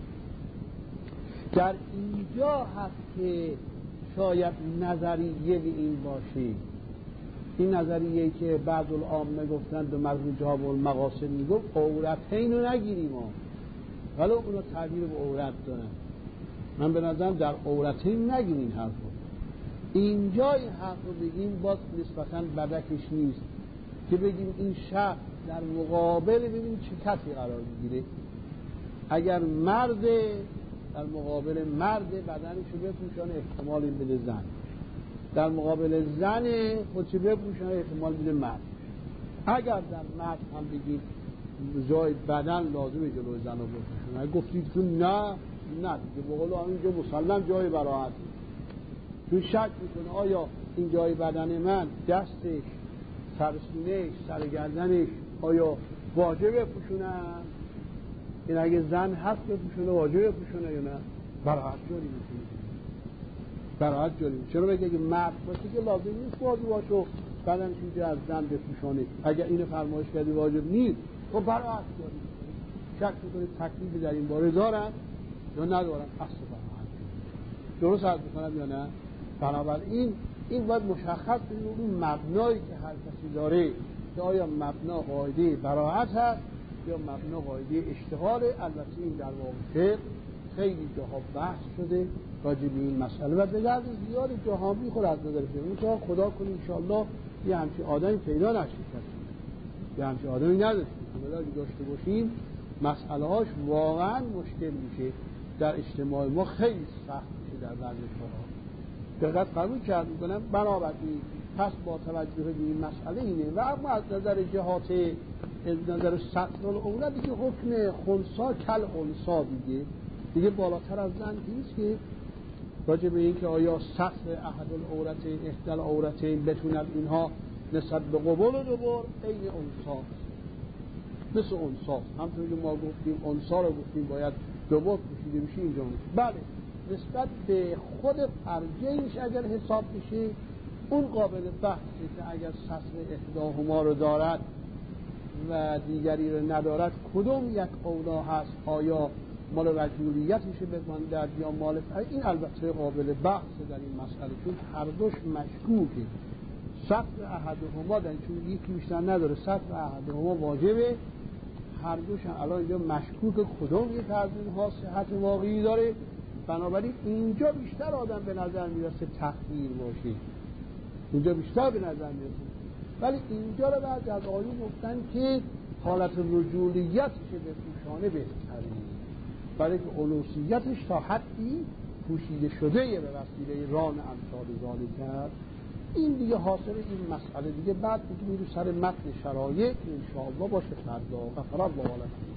Speaker 2: در اینجا هست که شاید نظریه به این باشه، این نظریه که بعض العامه گفتن به مرحوم جواب المقاصد میگفت عورتین رو نگیریم ها، ولی اونا تعبیر به عورت دارن. من به نظرم در عورتین نگیریم حرف رو. اینجا این حرف رو بگیم باز نسبتاً بدکش نیست که بگیم این شخص در مقابل ببین چه کسی قرار میگیره. اگر مرد در مقابل مرد بدنشو بپوشانه احتمال این بده زن، در مقابل زن خودشو بپوشانه احتمال بده مرد. اگر در مرد هم بگید جای بدن لازمه جلوی زن رو بپوشانه، اگر گفتید که نه نه دیگه بقول اینجا مسلم جای براحت، چون شک میکنه آیا این جای بدن من دستش، سرسینهش، سرگردنش آیا واجب بپوشونم؟ این اگه زن هست بپوشونه واجب بپوشونه یا نه؟ براحت جاری میکنه، براحت جاری میکنه. چرا بگه اگه مرد باشه که لازم نیست واجب باشه بدنش اینجا از زن بپوشونه، اگر اینو فرمایش کردی واجب نیست خب براحت جاری میکنه. شک میکنه تکلیفی در این باره دارن یا ندارن؟ اصلا براحت درست عرض میکنم یا نه؟ بنابراین این باید مشخص کنیم اون مبنایی که هر کسی داره که آیا مبنا قاعده براحت هست یا مبنا قاعده اشتغاله. البته این در واقع خیلی جاها بحث شده راجع به این مسئله و به درد زیاد جاها میخوره از نظر فقهی که خدا کنه انشاءالله یه همچین آدمی پیدا نشه کسی، یه همچین آدمی نداشته که اگه داشته باشیم مسئله هاش واقعا مشکل میشه، در اجتماع ما خیلی سخت میشه در بعضی جاها. دقت قبول کرد میکنم. بنابراین پس با توجه به این مسئله اینه و اما از نظر جهات از نظر سطر الاولى دیگه حکم خنثی کل انثی دیگه دیگه بالاتر از زن نیست که راجع به این که آیا سطر احد العورتین احدى العورتین بتونن اینها نسبت به قبول و دبر عین انثی مثل انثی، همونطور که ما گفتیم انثی رو گفتیم باید دبر پوشیده بشه اینجا بله نسبت به خود فرجینش اگر حساب بشه اون قابل بحثه که اگر سطر احداهما رو دارد و دیگری رو ندارد کدوم یک اولا هست، آیا مال رجولیتشه بماند یا مال این البته قابل بحثه در این مسئله، چون هر دوش مشکوکه. سطر احدهما در چون یکی بیشتر نداره سطر احدهما واجبه، هر دوش الان اینجا مشکوک کدوم یک از اینها صحت واقعی داره. بنابراین اینجا بیشتر آدم به نظر میرسه تخییر باشه، اینجا بیشتر به نظر میرسه، ولی اینجا رو بعد از آیون گفتن که حالت رجولیتش به پوشانه بهتره، برای که انوثیتش تا حدی پوشیده شده یه به وسیله ران امثال ذالک کرد. این دیگه حاصل این مسئله دیگه بعد دیگه میرو سر متن شرایع که انشاءالله باشه فردا. غفر الله لنا.